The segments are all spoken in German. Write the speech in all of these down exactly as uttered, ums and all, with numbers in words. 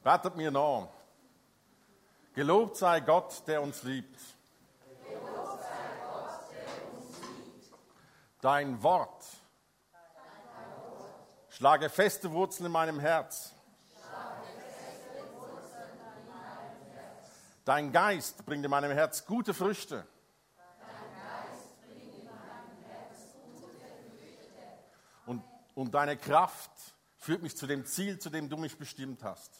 Betet mir nach. Gelobt sei Gott, der uns liebt. Gelobt sei Gott, der uns liebt. Dein Wort. Dein Wort. Schlage feste Wurzeln in meinem Herz. Schlage feste Wurzeln in meinem Herz. Dein Geist bringt in meinem Herz gute Früchte. Dein Geist bringt in meinem Herz gute Früchte. Und, und deine Kraft führt mich zu dem Ziel, zu dem du mich bestimmt hast.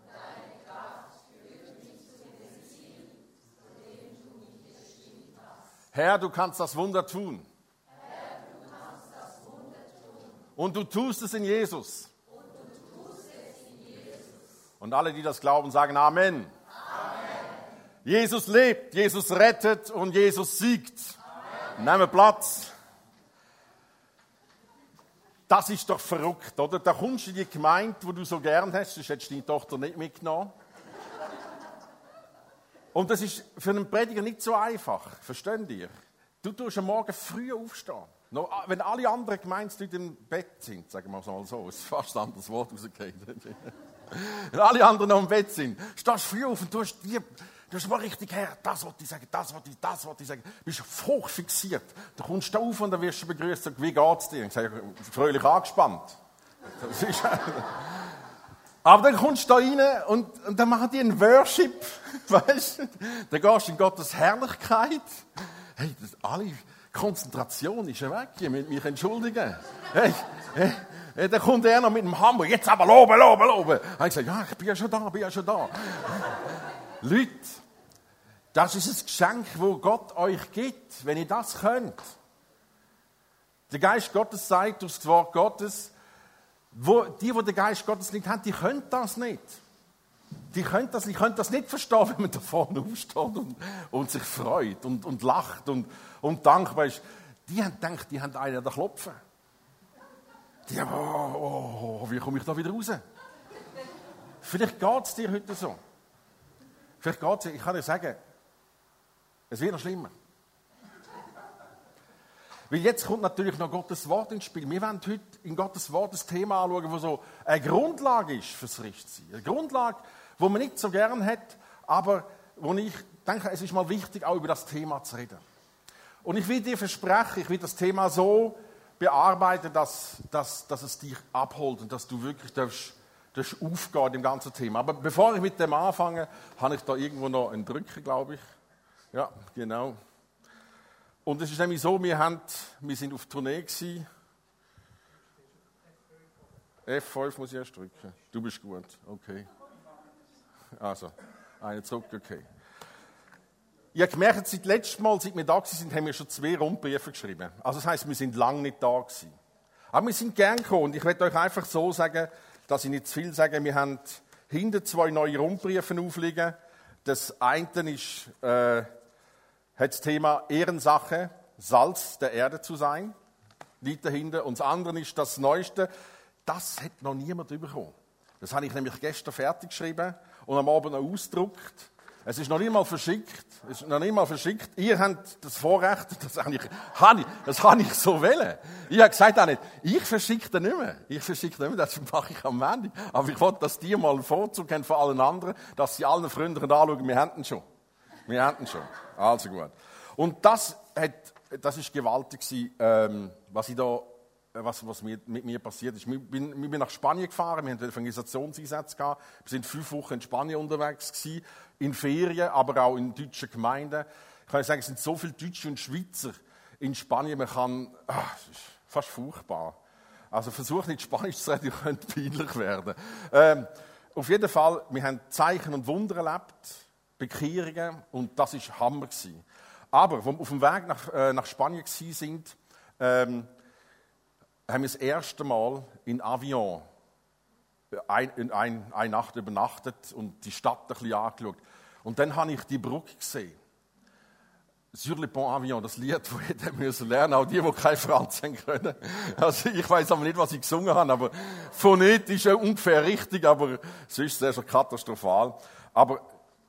Herr, du kannst das Wunder tun. Herr, du kannst das Wunder tun. Und du tust es in Jesus. Und du tust es in Jesus. Und alle, die das glauben, sagen Amen. Amen. Jesus lebt, Jesus rettet und Jesus siegt. Amen. Nehmen Platz. Das ist doch verrückt, oder? Da kommst du in die Gemeinde, die du so gern hast, sonst hättest du deine Tochter nicht mitgenommen. Und das ist für einen Prediger nicht so einfach, versteht ihr? Du tust am Morgen früh aufstehen. Noch, wenn alle anderen Gemeindeleute im Bett sind, sagen wir es mal so, es ist fast ein anderes Wort rausgekommen. Wenn alle anderen noch im Bett sind, stehst du früh auf und tust die, du hast mal richtig her, das wollte ich sagen, das wollte ich, das wollte ich sagen. Du bist hoch fixiert. Dann kommst du auf und dann wirst du begrüßt und wie geht's dir? Ich sage, fröhlich angespannt. Das ist, aber dann kommst du da rein und, und dann machen die einen Worship, weißt du? Dann gehst du in Gottes Herrlichkeit. Hey, das, alle Konzentration ist ja weg, ihr müsst mich entschuldigen. Hey, hey, hey, dann kommt er noch mit dem Hammer, jetzt aber loben, loben, loben. Dann ich gesagt, ja, ich bin ja schon da, bin ja schon da. Leute, das ist ein Geschenk, das Gott euch gibt, wenn ihr das könnt. Der Geist Gottes sagt durch das Wort Gottes, Wo, die, die den Geist Gottes nicht haben, die können das nicht. Die können das, die können das nicht verstehen, wenn man da vorne aufsteht und, und sich freut und, und lacht und, und dankbar ist. Die haben gedacht, die haben einen an den Klopfen. Die haben, oh, oh, wie komme ich da wieder raus? Vielleicht geht es dir heute so. Vielleicht geht es dir, ich kann dir sagen, es wird noch schlimmer. Weil jetzt kommt natürlich noch Gottes Wort ins Spiel. Wir werden heute in Gottes Wort das Thema anschauen, das so eine Grundlage ist fürs Richtigsein. Eine Grundlage, die man nicht so gern hat, aber wo ich denke, es ist mal wichtig, auch über das Thema zu reden. Und ich will dir versprechen, ich will das Thema so bearbeiten, dass, dass, dass es dich abholt und dass du wirklich darfst, darfst aufgehen in dem ganzen Thema. Aber bevor ich mit dem anfange, habe ich da irgendwo noch einen Drücker, glaube ich. Ja, genau. Und es ist nämlich so, wir, haben, wir sind auf Tournee gewesen. F fünf muss ich erst drücken. Du bist gut, okay. Also, eine zurück, okay. Ich habe gemerkt, seit letztem Mal, seit wir da waren, haben wir schon zwei Rundbriefe geschrieben. Also das heisst, wir sind lange nicht da gewesen. Aber wir sind gern gekommen und ich werde euch einfach so sagen, dass ich nicht zu viel sage. Wir haben hinten zwei neue Rundbriefe aufliegen. Das eine ist... Äh, hat das Thema Ehrensache, Salz der Erde zu sein, liegt dahinter. Und das andere ist das Neueste, das hat noch niemand bekommen. Das habe ich nämlich gestern fertig geschrieben und am Abend noch ausgedruckt. Es ist noch nicht mal verschickt. Es ist noch nicht mal verschickt. Ihr habt das Vorrecht, das habe ich, habe ich, das habe ich so wollen. Ich habe gesagt auch nicht, ich verschicke das nicht mehr. Ich verschicke das nicht mehr, das mache ich am Montag. Aber ich wollte, dass die mal einen Vorzug haben von allen anderen, dass sie allen Freunden anschauen, wir haben ihn schon. Wir hatten schon. Also gut. Und das hat, das ist gewaltig gewesen, ähm, was ich da, was, was mit, mit mir passiert ist. Ich bin, ich bin nach Spanien gefahren, wir hatten Evangelisationseinsätze gehabt. Wir sind fünf Wochen in Spanien unterwegs gewesen, in Ferien, aber auch in deutschen Gemeinden. Ich kann sagen, es sind so viele Deutsche und Schweizer in Spanien, man kann, ach, das ist fast furchtbar. Also versucht nicht Spanisch zu reden, ihr könnt peinlich werden. Ähm, auf jeden Fall, wir haben Zeichen und Wunder erlebt. Bekehrungen und das war Hammer gewesen. Aber, als wir auf dem Weg nach, äh, nach Spanien waren, ähm, haben wir das erste Mal in Avion ein, in ein, eine Nacht übernachtet und die Stadt ein bisschen angeschaut. Und dann habe ich die Brücke gesehen. Sur le Pont Avion, das Lied, das jeder müssen lernen, auch die, die kein Französisch können. Also ich weiß aber nicht, was ich gesungen habe, aber phonetisch ist ungefähr richtig, aber sonst ist es schon katastrophal. Aber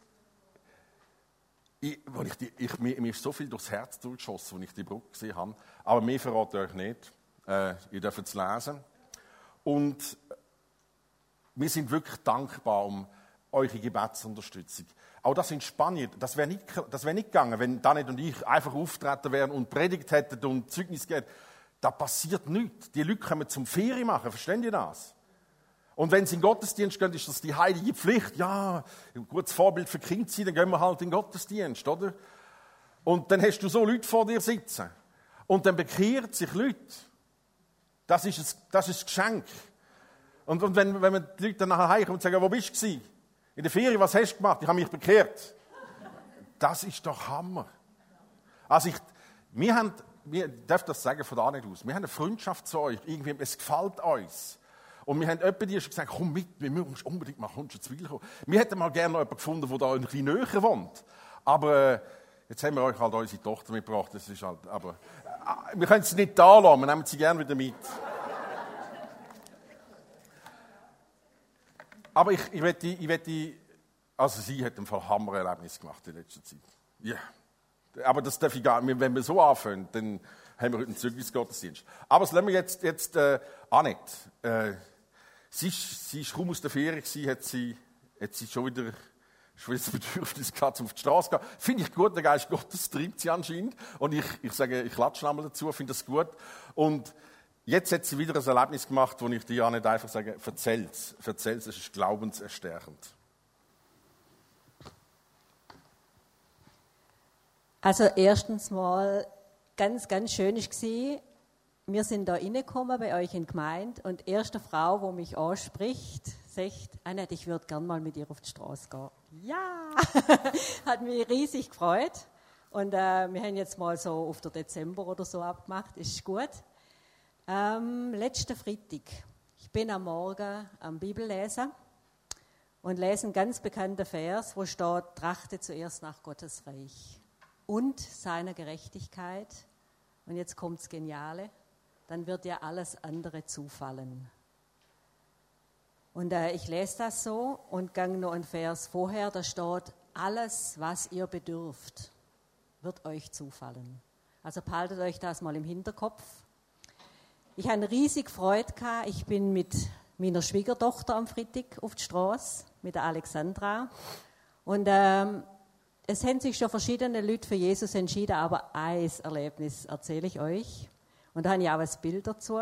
Ich, ich die, ich, mir, mir ist so viel durchs Herz durchgeschossen, als ich die Brücke gesehen habe. Aber mehr verrate ich euch nicht. Äh, ihr dürft es lesen. Und wir sind wirklich dankbar um eure Gebetsunterstützung. Auch das in Spanien, das wäre nicht, das wär nicht gegangen, wenn Danet und ich einfach auftreten wären und predigt hätten und Zeugnis gegeben. Da passiert nichts. Die Leute kommen zum Ferien machen, versteht ihr das? Und wenn sie in den Gottesdienst gehen, ist das die heilige Pflicht. Ja, ein gutes Vorbild für Kinder sein, dann gehen wir halt in den Gottesdienst, oder? Und dann hast du so Leute vor dir sitzen. Und dann bekehren sich Leute. Das ist ein, das ist ein Geschenk. Und, und wenn, wenn die Leute dann nachher heimkommen und sagen, wo bist du gewesen? In der Ferien, was hast du gemacht? Ich habe mich bekehrt. Das ist doch Hammer. Also ich, wir haben, wir darf das sagen von da nicht aus, wir haben eine Freundschaft zu euch. Irgendwie, es gefällt uns. Und wir haben jemanden, die gesagt, komm mit, wir müssen unbedingt mal kommst du zu Wil kommen. Wir hätten mal gerne noch jemanden gefunden, der da ein bisschen näher wohnt. Aber äh, jetzt haben wir euch halt unsere Tochter mitgebracht. Das ist halt, aber äh, wir können sie nicht da lassen, wir nehmen sie gerne wieder mit. Aber ich, ich wette, ich wette, also sie hat ein Fall Hammererlebnis gemacht in letzter Zeit. Ja. Yeah. Aber das darf ich gar nicht. Wenn wir so anfangen, dann haben wir heute einen Zeugnisgottesdienst. Aber das lassen wir jetzt, jetzt äh, Annette. Äh, sie, ist, sie ist kaum aus der Ferien gewesen, hat sie, hat sie schon wieder, schon wieder das Bedürfnis gehabt, um auf die Straße zu gehen. Finde ich gut, der Geist Gottes treibt sie anscheinend. Und ich, ich sage, ich klatsche einmal dazu, finde das gut. Und jetzt hat sie wieder ein Erlebnis gemacht, wo ich dir nicht einfach sage, erzähl's. Erzähl's, es ist glaubenserstärkend. Also erstens mal, ganz, ganz schön war, wir sind da reingekommen bei euch in die Gemeinde und die erste Frau, die mich anspricht, sagt, Annette, ich würde gerne mal mit ihr auf die Straße gehen. Ja, hat mich riesig gefreut. Und äh, wir haben jetzt mal so auf den Dezember oder so abgemacht, ist gut. Ähm, letzten Freitag, ich bin am Morgen am Bibellesen und lese einen ganz bekannten Vers, wo steht, trachte zuerst nach Gottes Reich und seiner Gerechtigkeit. Und jetzt kommt das Geniale, dann wird dir alles andere zufallen. Und äh, ich lese das so und gehe noch einen Vers vorher, da steht, alles, was ihr bedürft, wird euch zufallen. Also behaltet euch das mal im Hinterkopf. Ich hatte riesig Freude gehabt. Ich bin mit meiner Schwiegertochter am Freitag auf die Straße, mit der Alexandra. Und ähm, es haben sich schon verschiedene Leute für Jesus entschieden, aber ein Erlebnis erzähle ich euch. Und da habe ich auch ein Bild dazu.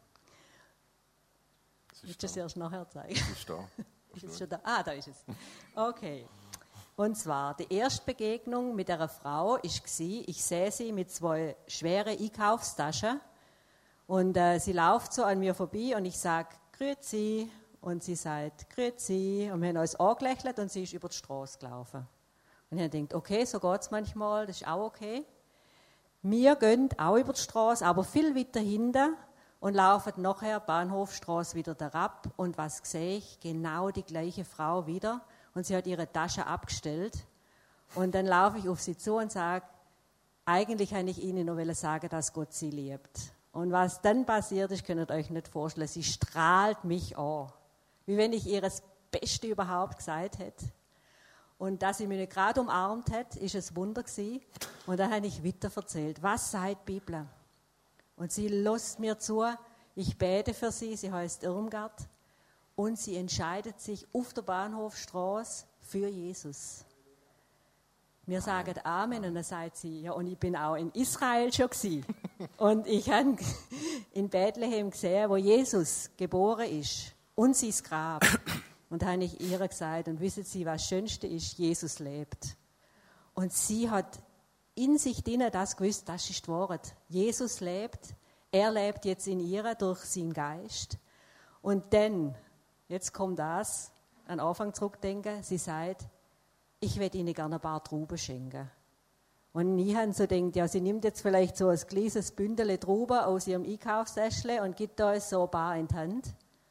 Willst du es erst nachher zeigen? Das ist da. Ist es schon da? Ah, da ist es. Okay. Und zwar, die erste Begegnung mit einer Frau war, ich sehe sie mit zwei schweren Einkaufstaschen. Und äh, sie läuft so an mir vorbei und ich sage, Grüezi. Und sie sagt, Grüezi. Und wir haben uns angelächelt und sie ist über die Straße gelaufen. Und ich habe gedacht, okay, so geht es manchmal, das ist auch okay. Wir gehen auch über die Straße, aber viel weiter hinten und laufen nachher Bahnhofstraße wieder herab. Und was sehe ich? Genau die gleiche Frau wieder. Und sie hat ihre Tasche abgestellt. Und dann laufe ich auf sie zu und sage, eigentlich wollte ich Ihnen nur sagen, dass Gott sie liebt. Und was dann passiert ist, könnt ihr euch nicht vorstellen. Sie strahlt mich an, wie wenn ich ihr das Beste überhaupt gesagt hätte. Und dass sie mich nicht gerade umarmt hat, ist ein Wunder gewesen. Und dann habe ich weiter erzählt, was sagt die Bibel? Und sie lässt mir zu, ich bete für sie, sie heißt Irmgard. Und sie entscheidet sich auf der Bahnhofstraße für Jesus. Wir sagen Amen und dann sagt sie, ja, und ich bin auch in Israel schon gewesen. Und ich habe in Bethlehem gesehen, wo Jesus geboren ist und sein Grab. Und da habe ich ihr gesagt, und wissen Sie, was das Schönste ist, Jesus lebt. Und sie hat in sich drinnen das gewusst, das ist die Wahrheit. Jesus lebt, er lebt jetzt in ihr durch seinen Geist. Und dann, jetzt kommt das, an den Anfang zurückdenken, sie sagt, ich werde Ihnen gerne ein paar Trauben schenken. Und ich habe so gedacht, ja, sie nimmt jetzt vielleicht so ein kleines Bündel Trauben aus ihrem Einkaufstäschchen und gibt uns so ein paar in die Hand.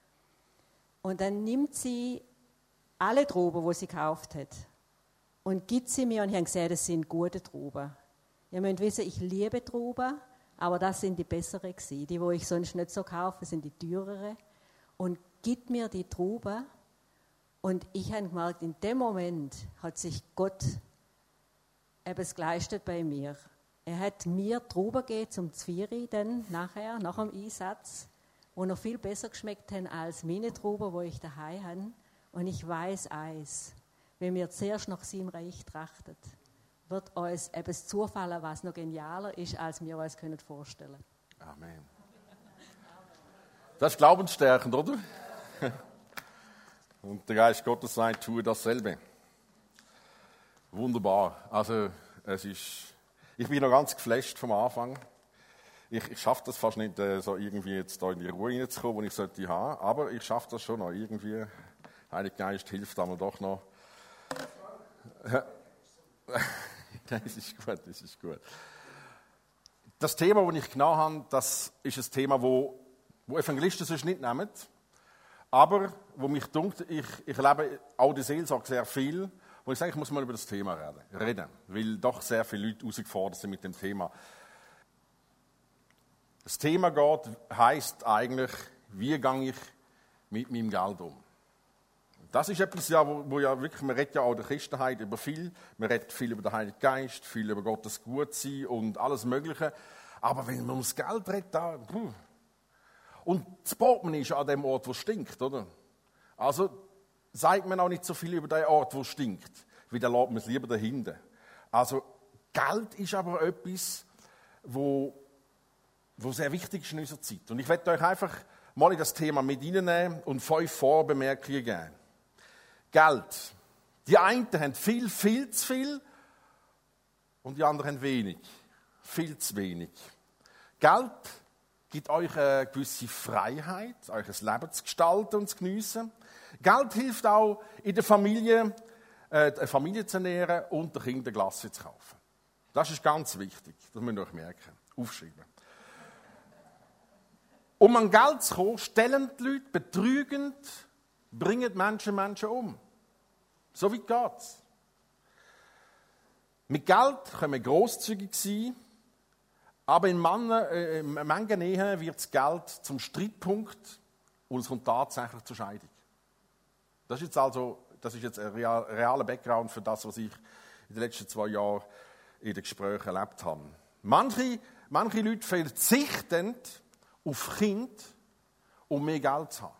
Und dann nimmt sie alle Trauben, die sie gekauft hat, und gibt sie mir. Und ich habe gesehen, das sind gute Trauben. Ihr müsst wissen, ich liebe Trauben, aber das sind die besseren gewesen. Die, die ich sonst nicht so kaufe, sind die teureren. Und gibt mir die Trauben. Und ich habe gemerkt, in dem Moment hat sich Gott etwas geleistet bei mir. Er hat mir Trauben gegeben zum Zvieri, dann nachher, nach dem Einsatz, die noch viel besser geschmeckt haben als meine Trauben, die ich daheim habe. Und ich weiß eins, wenn wir zuerst nach seinem Reich trachtet, wird uns etwas zufallen, was noch genialer ist, als wir uns vorstellen können. Amen. Das ist glaubensstärkend, oder? Und der Geist Gottes sagt, tue dasselbe. Wunderbar. Also, es ist, ich bin noch ganz geflasht vom Anfang. Ich, ich schaffe das fast nicht, äh, so irgendwie jetzt da in die Ruhe reinzukommen, die ich sollte haben, aber ich schaffe das schon noch irgendwie. Der Heilige Geist hilft einmal doch noch. Das ist gut, das ist gut. Das Thema, das ich genommen habe, das ist ein Thema, wo, wo Evangelisten sonst nicht nehmen, aber wo mich dunkt, ich, ich erlebe auch die Seelsorge sehr viel, wo ich sage, ich muss mal über das Thema reden, reden, weil doch sehr viele Leute herausgefordert sind mit dem Thema. Das Thema geht, heisst eigentlich, wie gehe ich mit meinem Geld um? Das ist etwas, ja, wo, wo ja wirklich, man redet ja auch in der Christenheit über viel, man redet viel über den Heiligen Geist, viel über Gottes Gutsein und alles Mögliche, aber wenn man ums Geld redet, da, puh. Und das Portemonnaie ist an dem Ort, wo es stinkt, oder? Also sagt man auch nicht so viel über den Ort, wo es stinkt, wie dann lässt man es lieber dahinter. Also Geld ist aber etwas, wo wo sehr wichtig ist in unserer Zeit. Und ich werde euch einfach mal in das Thema mit reinnehmen und fünf Vorbemerkungen geben. Geld. Die einen haben viel, viel zu viel und die anderen haben wenig. Viel zu wenig. Geld gibt euch eine gewisse Freiheit, euch ein Leben zu gestalten und zu geniessen. Geld hilft auch in der Familie, äh, eine Familie zu ernähren und den Kindern Glasse zu kaufen. Das ist ganz wichtig, das müsst ihr euch merken, aufschreiben. Um an Geld zu kommen, stellen die Leute betrügend, bringen Menschen Menschen um. So weit geht's. Mit Geld können wir grosszügig sein, aber in manchen, äh, in manchen Ehen wird das Geld zum Streitpunkt und es kommt tatsächlich zur Scheidung. Das ist jetzt also, das ist jetzt ein real, realer Background für das, was ich in den letzten zwei Jahren in den Gesprächen erlebt habe. Manche, manche Leute verzichten auf Kind, um mehr Geld zu haben.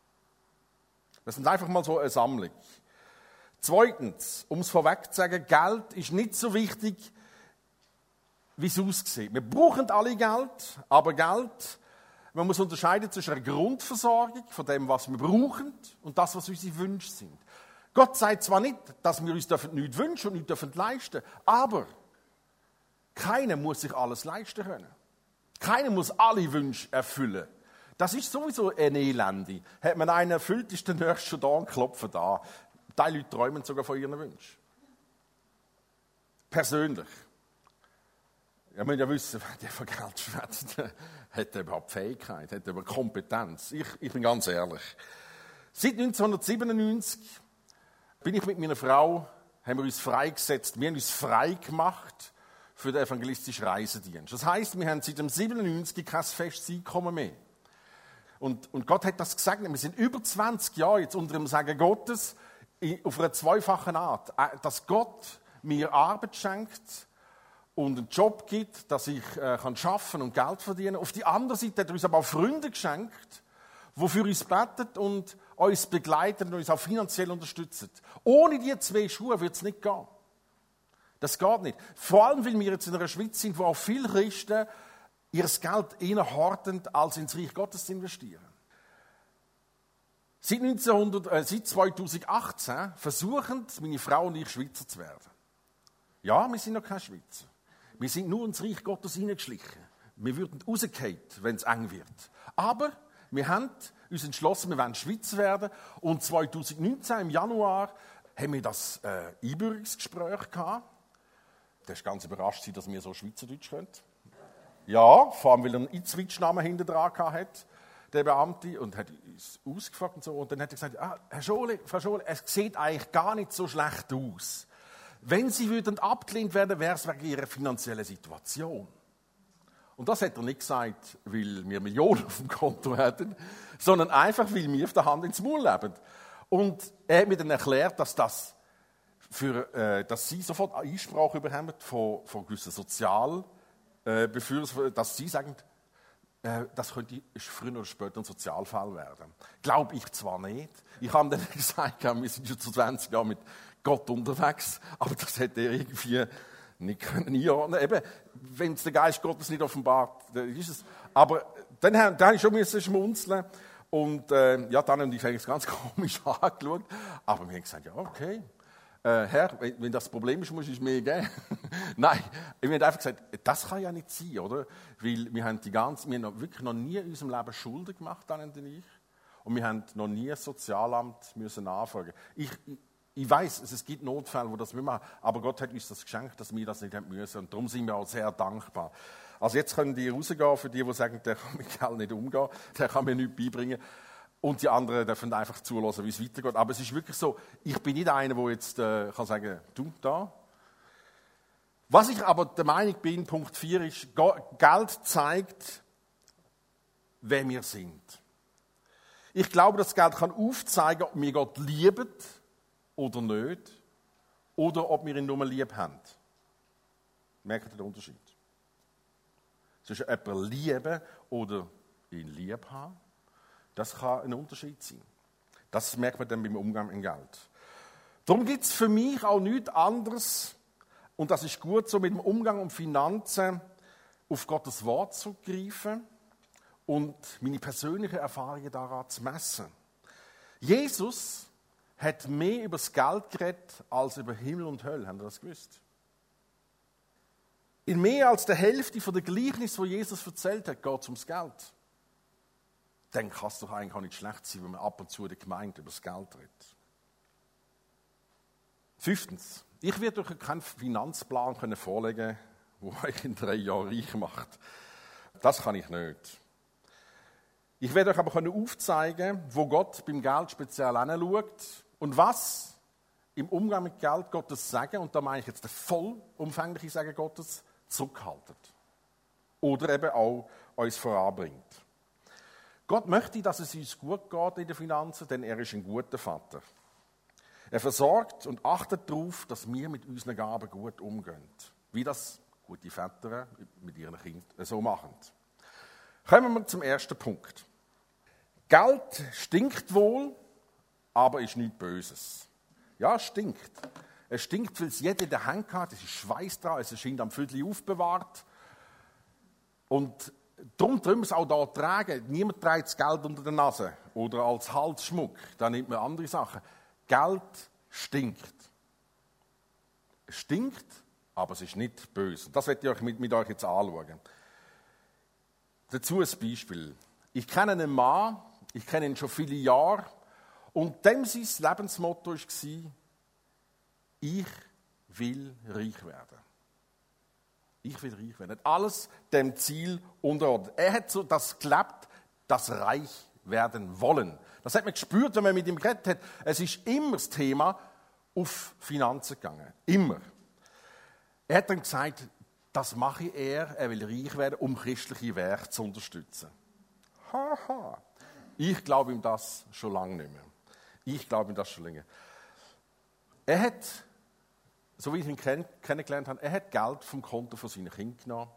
Das sind einfach mal so eine Sammlung. Zweitens, um es vorweg zu sagen, Geld ist nicht so wichtig, wie es aussieht. Wir brauchen alle Geld, aber Geld, man muss unterscheiden zwischen einer Grundversorgung, von dem, was wir brauchen, und das, was unsere Wünsche sind. Gott sagt zwar nicht, dass wir uns nichts wünschen und nichts leisten dürfen, aber keiner muss sich alles leisten können. Keiner muss alle Wünsche erfüllen. Das ist sowieso ein Elende. Hat man einen erfüllt, ist der Nächste schon da und klopft da. Die Leute träumen sogar von ihren Wünschen. Persönlich. Ihr müsst ja wissen, wer der von Geld schwätzt, hat er überhaupt Fähigkeit, hat er überhaupt Kompetenz. Ich, ich bin ganz ehrlich. Seit neunzehnhundertsiebenundneunzig bin ich mit meiner Frau, haben wir uns freigesetzt, wir haben uns frei gemacht für den evangelistischen Reisedienst. Das heisst, wir haben seit dem siebenundneunzig kein festes Einkommen mehr. Und, und Gott hat das gesegnet. Wir sind über zwanzig Jahre jetzt unter dem Segen Gottes auf einer zweifachen Art. Dass Gott mir Arbeit schenkt und einen Job gibt, dass ich äh, kann arbeiten und Geld verdienen kann. Auf die andere Seite hat er uns aber auch Freunde geschenkt, die für uns beten und uns begleiten und uns auch finanziell unterstützen. Ohne diese zwei Schuhe wird es nicht gehen. Das geht nicht. Vor allem, weil wir jetzt in einer Schweiz sind, wo auch viele Christen ihr Geld eher horten, als ins Reich Gottes zu investieren. Seit, neunzehnhundert, äh, seit zweitausendachtzehn versuchen meine Frau und ich, Schweizer zu werden. Ja, wir sind noch keine Schweizer. Wir sind nur ins Reich Gottes hineingeschlichen. Wir würden rausgehen, wenn es eng wird. Aber wir haben uns entschlossen, wir wollen Schweizer werden. Und zweitausendneunzehn, im Januar, haben wir das äh, Einbürgerungsgespräch gehabt. Der ist ganz überrascht, dass wir so Schweizerdeutsch können. Ja, vor allem, weil er einen Itzwitsch-Namen hinten dran hat, der Beamte, und hat uns ausgefragt und so. Und dann hat er gesagt, ah, Herr Schole, Frau Schole, es sieht eigentlich gar nicht so schlecht aus. Wenn Sie würden abgelehnt werden, wäre es wegen Ihrer finanziellen Situation. Und das hat er nicht gesagt, weil wir Millionen auf dem Konto hätten, sondern einfach, weil wir auf der Hand ins Maul leben. Und er hat mir dann erklärt, dass das für, äh, dass sie sofort Einsprache bekommen von, von gewissen Sozialbefürwortern, äh, dass sie sagen, äh, äh, das könnte früher oder später ein Sozialfall werden. Glaube ich zwar nicht. Ich habe dann gesagt, wir sind schon zu zwanzig Jahren mit Gott unterwegs, aber das hätte er irgendwie nicht können einordnen. Eben, wenn es der Geist Gottes nicht offenbart, dann ist es. Aber dann, dann habe ich schon müssen schmunzeln und äh, ja, dann haben die es ganz komisch angeschaut. Aber wir haben gesagt, ja, okay, äh, Herr, wenn, wenn das Problem ist, musst du es mir geben. Nein, wir haben einfach gesagt, das kann ja nicht sein, oder? Weil wir haben die ganze, wir haben wirklich noch nie in unserem Leben Schulden gemacht, dann und ich. Und wir haben noch nie das Sozialamt müssen nachfragen. Ich, ich, ich weiss, es gibt Notfälle, wo das wir machen, aber Gott hat uns das geschenkt, dass wir das nicht haben müssen. Und darum sind wir auch sehr dankbar. Also jetzt können die rausgehen, für die, die sagen, der kann mit Geld nicht umgehen, der kann mir nichts beibringen. Und die anderen dürfen einfach zulassen, wie es weitergeht. Aber es ist wirklich so, ich bin nicht einer, der jetzt äh, kann sagen, du, da. Was ich aber der Meinung bin, Punkt vier ist, Geld zeigt, wer wir sind. Ich glaube, das Geld kann aufzeigen, ob wir Gott lieben oder nicht, oder ob wir ihn nur lieb haben. Merkt ihr den Unterschied? Zwischen jemanden lieben oder ihn lieb haben, das kann ein Unterschied sein. Das merkt man dann beim Umgang mit Geld. Darum gibt es für mich auch nichts anderes, und das ist gut so, mit dem Umgang um Finanzen auf Gottes Wort zu greifen und meine persönlichen Erfahrungen daran zu messen. Jesus hat mehr über das Geld geredet als über Himmel und Hölle. Habt ihr das gewusst? In mehr als der Hälfte von der Gleichnis, die Jesus erzählt hat, geht es ums Geld. Dann kann es doch eigentlich auch nicht schlecht sein, wenn man ab und zu in der Gemeinde über das Geld redet. Fünftens. Ich werde euch keinen Finanzplan vorlegen können, der euch in drei Jahren reich macht. Das kann ich nicht. Ich werde euch aber aufzeigen, wo Gott beim Geld speziell hinschaut und was im Umgang mit Geld Gottes Segen, und da meine ich jetzt den vollumfänglichen Segen Gottes, zurückhaltet. Oder eben auch uns voranbringt. Gott möchte, dass es uns gut geht in den Finanzen, denn er ist ein guter Vater. Er versorgt und achtet darauf, dass wir mit unseren Gaben gut umgehen. Wie das gute Väter mit ihren Kindern so machen. Kommen wir zum ersten Punkt. Geld stinkt wohl, aber ist nichts Böses. Ja, es stinkt. Es stinkt, weil es jeder in der Hand hat, es ist Schweiß dran, es ist am Viertel aufbewahrt. Und darum können wir es auch da tragen. Niemand trägt das Geld unter der Nase oder als Halsschmuck. Da nimmt man andere Sachen. Geld stinkt. Es stinkt, aber es ist nicht böse. Das werde ich euch mit, mit euch jetzt anschauen. Dazu ein Beispiel. Ich kenne einen Mann, ich kenne ihn schon viele Jahre, und dem sein Lebensmotto war, ich will reich werden. Ich will reich werden. Alles dem Ziel unterordnet. Er hat so das gelebt, das reich werden wollen. Das hat man gespürt, wenn man mit ihm geredet hat. Es ist immer das Thema auf Finanzen gegangen. Immer. Er hat dann gesagt, das mache er, er will reich werden, um christliche Werke zu unterstützen. Haha. Ich glaube ihm das schon lange nicht mehr. Ich glaube ihm das schon länger. Er hat, so wie ich ihn kenn- kennengelernt habe, er hat Geld vom Konto von seinen Kindern genommen.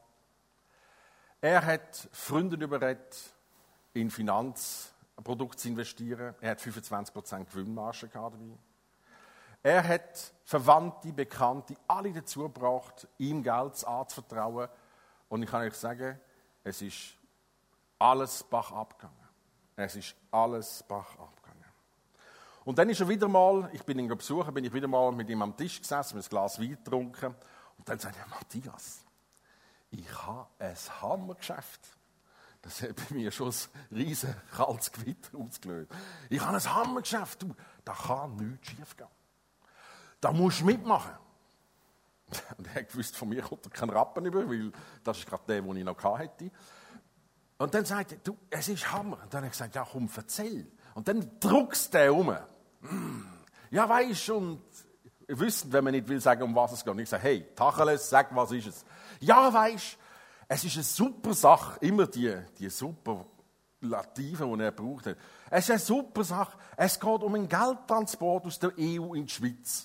Er hat Freunde überredet, in Finanzprodukte zu investieren. Er hat fünfundzwanzig Prozent Gewinnmarge gehabt dabei. Er hat Verwandte, Bekannte, alle dazu gebracht, ihm Geld anzuvertrauen. Und ich kann euch sagen, es ist alles Bach abgegangen. Es ist alles Bach abgegangen. Und dann ist er wieder mal, ich bin ihn besuchen, bin ich wieder mal mit ihm am Tisch gesessen, mit einem Glas Wein getrunken. Und dann sagt er, Matthias, ich habe ein Hammergeschäft. Das hat bei mir schon ein riesen kaltes Gewitter ausgelöst. Ich habe ein Hammergeschäft, du, da kann nichts schief gehen. Da musst du mitmachen. Und er hat gewusst, von mir kommt er keinen Rappen über, weil das ist gerade der, den ich noch hatte. Und dann sagt er, du, es ist Hammer. Und dann habe ich gesagt, ja komm, erzähl. Und dann druckst der um. Mm, ja, weisst du, und ihr wisst, wenn man nicht will sagen, um was es geht. Und ich sage, hey, Tacheles, sag, was ist es? Ja, weisst du, es ist eine super Sache. Immer die, die Superlative, die er braucht. Es ist eine super Sache. Es geht um einen Geldtransport aus der E U in die Schweiz.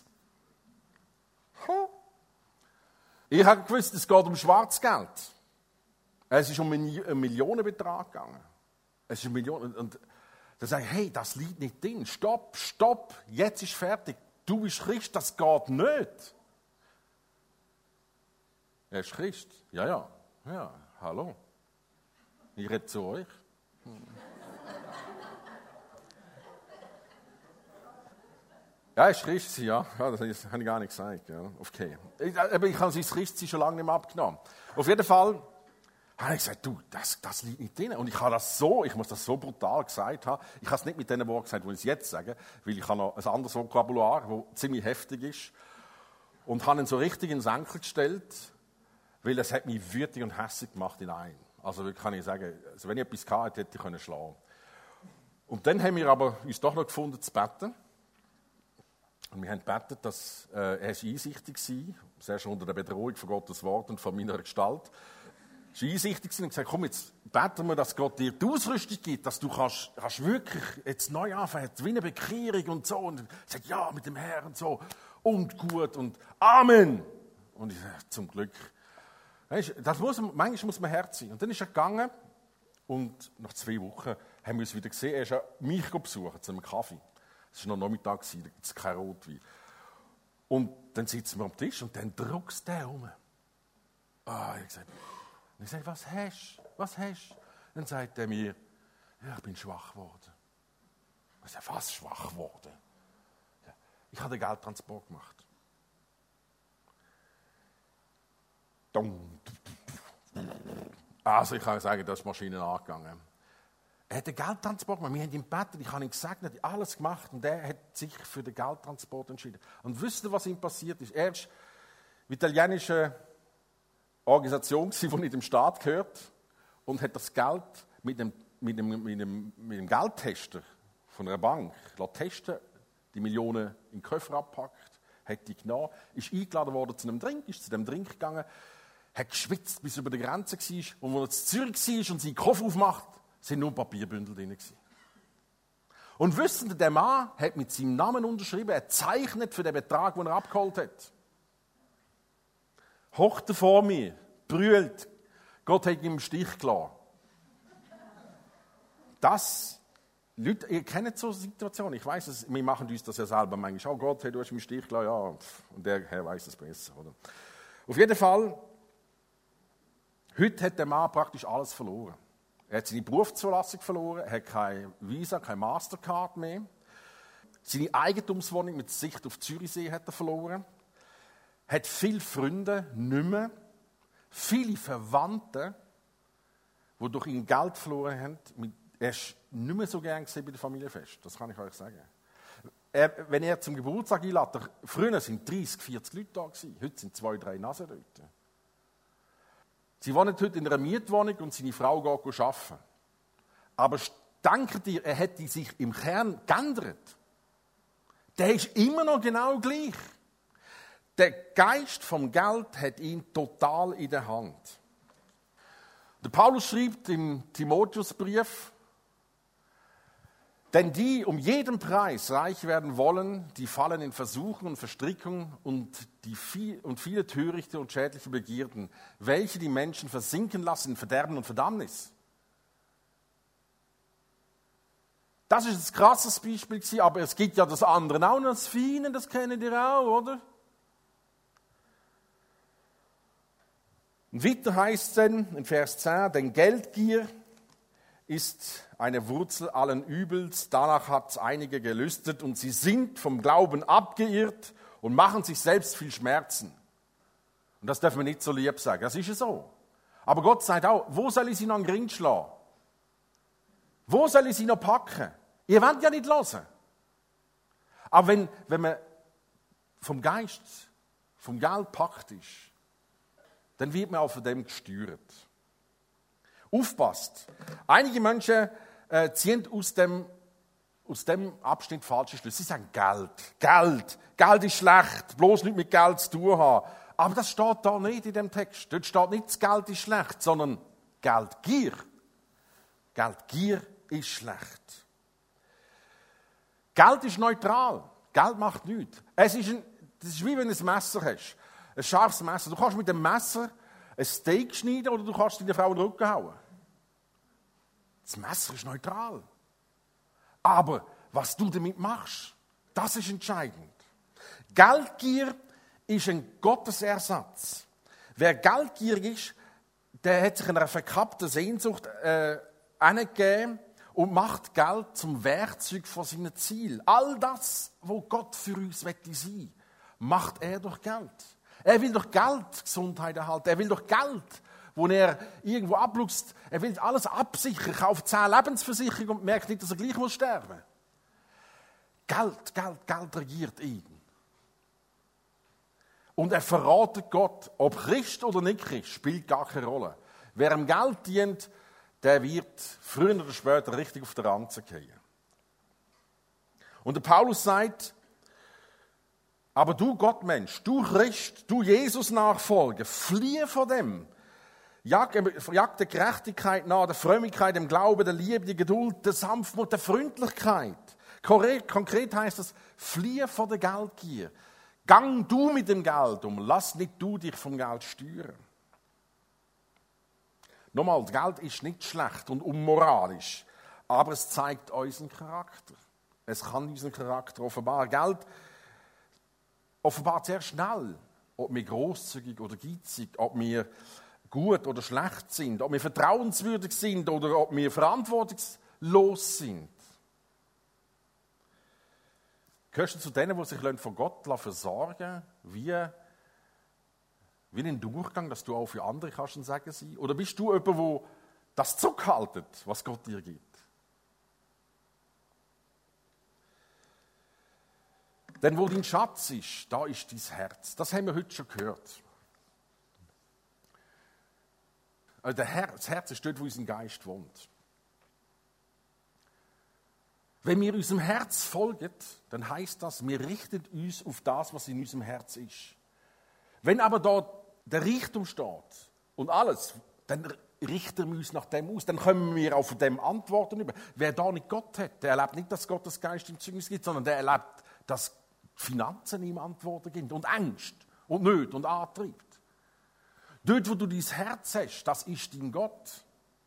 Hm. Ich habe gewusst, es geht um Schwarzgeld. Es ist um einen Millionenbetrag gegangen. Es ist ein Million und dann sage ich, hey, das liegt nicht drin. Stopp, stopp, jetzt ist fertig. Du bist Christ, das geht nicht. Er ist Christ. Ja, ja, ja, hallo. Ich rede zu euch. Ja, er ist Christ, ja. ja. Das habe ich gar nicht gesagt. Ja. Okay. Aber ich habe sein Christsein schon lange nicht mehr abgenommen. Auf jeden Fall habe ich gesagt, du, das, das liegt nicht drin. Und ich habe das so, ich muss das so brutal gesagt haben. Ich habe es nicht mit den Worten gesagt, die ich es jetzt sage, weil ich habe noch ein anderes Vokabular, das ziemlich heftig ist. Und habe ihn so richtig in den Senkel gestellt, weil es hat mich wütig und hässlich gemacht in einem. Also wirklich kann ich sagen, also wenn ich etwas gehabt hätte, hätte ich können schlagen. Und dann haben wir aber uns doch noch gefunden zu beten. Und wir haben gebetet, dass äh, er einsichtig war, sehr schon unter der Bedrohung von Gottes Wort und von meiner Gestalt. Er war einsichtig und gesagt, komm, jetzt beten wir, dass Gott dir die Ausrüstung gibt, dass du kannst, kannst wirklich jetzt neu anfangen, wie eine Bekehrung und so. Und er sagt, ja, mit dem Herrn und so. Und gut und Amen. Und ich sage, zum Glück. Weißt, das muss, manchmal muss man Herz sein. Und dann ist er gegangen und nach zwei Wochen haben wir uns wieder gesehen. Er ist mich besuchen zu einem Kaffee. Es war noch Nachmittag, da gibt es kein Rotwein. Und dann sitzen wir am Tisch und dann druckst der um. Ah, ich gesagt, und ich sage, was hast du? Was hast du? Dann sagt er mir, ja, ich bin schwach geworden. Ich sage, was schwach geworden? Ja, ich habe den Geldtransport gemacht. Also ich kann sagen, da ist die Maschine angegangen. Er hat den Geldtransport gemacht, wir haben ihn gebeten, ich habe ihn gesagt, er hat alles gemacht und er hat sich für den Geldtransport entschieden. Und wisst ihr, was ihm passiert ist? Er ist eine italienische Organisation, die nicht dem Staat gehört, und hat das Geld mit dem, mit dem, mit dem, mit dem Geldtester von einer Bank testen, die Millionen in den Koffer abgepackt, hat die genommen, ist eingeladen worden zu einem Drink, ist zu dem Drink gegangen, hat geschwitzt, bis er über der Grenze war, und als er in Zürich war und seinen Koffer aufmacht, sind nur Papierbündel drin gewesen. Und wissen Sie, der Mann hat mit seinem Namen unterschrieben, er zeichnet für den Betrag, den er abgeholt hat. Hockt er vor mir, brüllt, Gott hat ihm im Stich gelassen. Das, Leute, ihr kennt so Situationen, ich weiß es, wir machen uns das ja selber manchmal. Oh Gott, hey, du hast mich im Stich gelassen, ja, und der Herr weiß es besser. Oder? Auf jeden Fall, heute hat der Mann praktisch alles verloren. Er hat seine Berufszulassung verloren, er hat kein Visa, keine Mastercard mehr. Seine Eigentumswohnung mit Sicht auf Zürichsee hat er verloren. Hat viele Freunde nicht mehr. Viele Verwandte, die durch ihn Geld verloren haben. Er war nicht mehr so gern bei der Familienfest, das kann ich euch sagen. Er, wenn er zum Geburtstag einlädt, früher waren dreißig, vierzig Leute da gewesen, heute sind zwei, drei Nasenleute. Sie wohnen heute in einer Mietwohnung und seine Frau geht arbeiten. Aber denkt ihr, er hätte sich im Kern geändert? Der ist immer noch genau gleich. Der Geist vom Geld hat ihn total in der Hand. Der Paulus schreibt im Timotheusbrief, denn die um jeden Preis reich werden wollen, die fallen in Versuchung und Verstrickung und, die viel, und viele törichte und schädliche Begierden, welche die Menschen versinken lassen in Verderben und Verdammnis. Das ist ein krasses Beispiel, aber es gibt ja das andere auch noch, das Feine, das kennt ihr auch, oder? Und weiter heißt es dann in Vers zehn, denn Geldgier ist eine Wurzel allen Übels, danach hat es einige gelüstet und sie sind vom Glauben abgeirrt und machen sich selbst viel Schmerzen. Und das darf man nicht so lieb sagen, das ist ja so. Aber Gott sagt auch, wo soll ich sie noch an den Ring schlagen? Wo soll ich sie noch packen? Ihr wollt ja nicht hören. Aber wenn, wenn man vom Geist, vom Geld packt ist, dann wird man auch von dem gesteuert. Aufpasst. Einige Menschen äh, ziehen aus dem, aus dem Abschnitt falsche Schlüsse. Sie sagen Geld, Geld, Geld ist schlecht, bloß nicht mit Geld zu tun haben. Aber das steht da nicht in dem Text. Dort steht nicht, das Geld ist schlecht, sondern Geldgier. Geldgier ist schlecht. Geld ist neutral. Geld macht nichts. Es ist ein, das ist wie wenn du ein Messer hast. Ein scharfes Messer. Du kannst mit dem Messer ein Steak schneiden oder du kannst deiner Frau in den Rücken hauen. Das Messer ist neutral. Aber was du damit machst, das ist entscheidend. Geldgier ist ein Gottesersatz. Wer geldgierig ist, der hat sich einer verkappten Sehnsucht äh, hingegeben und macht Geld zum Werkzeug von seinem Ziel. All das, was Gott für uns sein will, macht er durch Geld. Er will durch Geld Gesundheit erhalten. Er will durch Geld, wo er irgendwo abluchst, er will alles absichern, kauft zehn Lebensversicherungen und merkt nicht, dass er gleich muss sterben. Geld, Geld, Geld regiert ihn. Und er verratet Gott, ob Christ oder nicht Christ, spielt gar keine Rolle. Wer ihm Geld dient, der wird früher oder später richtig auf der Ranze gehen. Und der Paulus sagt, aber du Gottmensch, du Christ, du Jesus-Nachfolger, fliehe vor dem. Jag, jag der Gerechtigkeit nach, der Frömmigkeit, dem Glauben, der Liebe, der Geduld, der Sanftmut, der Freundlichkeit. Konkret, konkret heißt das, fliehe vor der Geldgier. Gang du mit dem Geld um, lass nicht du dich vom Geld steuern. Nochmal, Geld ist nicht schlecht und unmoralisch, aber es zeigt unseren Charakter. Es kann unseren Charakter offenbaren. Geld offenbart sehr schnell, ob wir grosszügig oder geizig, ob wir gut oder schlecht sind, ob wir vertrauenswürdig sind oder ob wir verantwortungslos sind. Gehörst du zu denen, die sich von Gott versorgen wie, wie ein Durchgang, dass du auch für andere kannst sagen sein? Oder bist du jemand, der das zurückhaltet, was Gott dir gibt? Denn wo dein Schatz ist, da ist dein Herz. Das haben wir heute schon gehört. Also das Herz ist dort, wo unser Geist wohnt. Wenn wir unserem Herz folgen, dann heisst das, wir richten uns auf das, was in unserem Herz ist. Wenn aber da der Reichtum steht und alles, dann richten wir uns nach dem aus. Dann können wir auch von dem Antworten über. Wer da nicht Gott hat, der erlebt nicht, dass Gottes Geist im Zeugnis gibt, sondern der erlebt, dass Finanzen ihm Antworten gibt und Angst und Nöte und antreibt. Dort, wo du dein Herz hast, das ist dein Gott.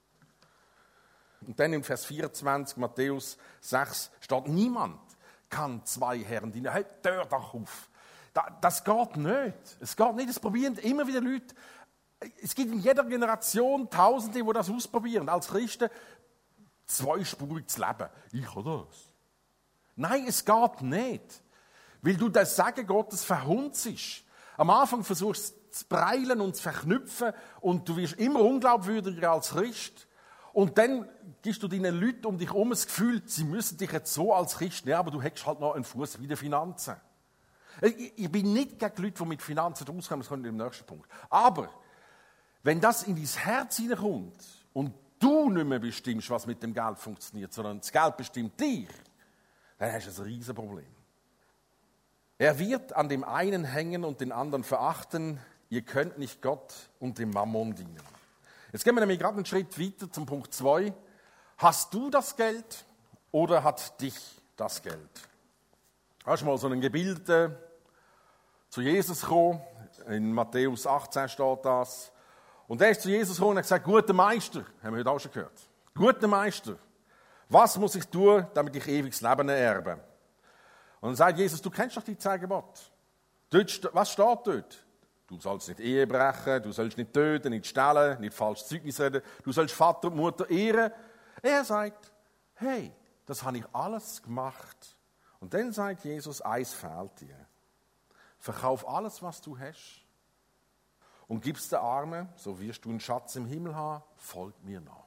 Und dann im Vers vierundzwanzig, Matthäus sechs, steht, niemand kann zwei Herren dienen. Halt, hör doch auf. Das geht nicht. Es geht nicht. Es probieren immer wieder Leute. Es gibt in jeder Generation Tausende, die das ausprobieren. Als Christen zweispurig zu leben. Ich kann das. Nein, es geht nicht. Weil du das Sagen Gottes verhunzst. Am Anfang versuchst du zu breilen und zu verknüpfen und du wirst immer unglaubwürdiger als Christ. Und dann gibst du deinen Leuten um dich herum das Gefühl, sie müssen dich jetzt so als Christ nehmen, aber du hättest halt noch einen Fuß wie die Finanzen. Ich, ich bin nicht gegen Leute, die mit Finanzen auskommen, das kommt im nächsten Punkt. Aber wenn das in dein Herz hineinkommt und du nicht mehr bestimmst, was mit dem Geld funktioniert, sondern das Geld bestimmt dich, dann hast du ein Riesenproblem. Er wird an dem einen hängen und den anderen verachten. Ihr könnt nicht Gott und dem Mammon dienen. Jetzt gehen wir nämlich gerade einen Schritt weiter zum Punkt zwei. Hast du das Geld oder hat dich das Geld? Hast du mal so einen Gebildeten zu Jesus gekommen? In Matthäus achtzehn steht das. Und er ist zu Jesus gekommen und hat gesagt, guter Meister, haben wir heute auch schon gehört. Guter Meister, was muss ich tun, damit ich ewiges Leben erbe? Und dann sagt Jesus, du kennst doch die zehn Gebote. Dort, was steht dort? Du sollst nicht Ehe brechen, du sollst nicht töten, nicht stehlen, nicht falsch Zeugnis reden, du sollst Vater und Mutter ehren. Er sagt, hey, das habe ich alles gemacht. Und dann sagt Jesus, eins fehlt dir. Verkauf alles, was du hast und gib es den Armen, so wirst du einen Schatz im Himmel haben, folg mir nach.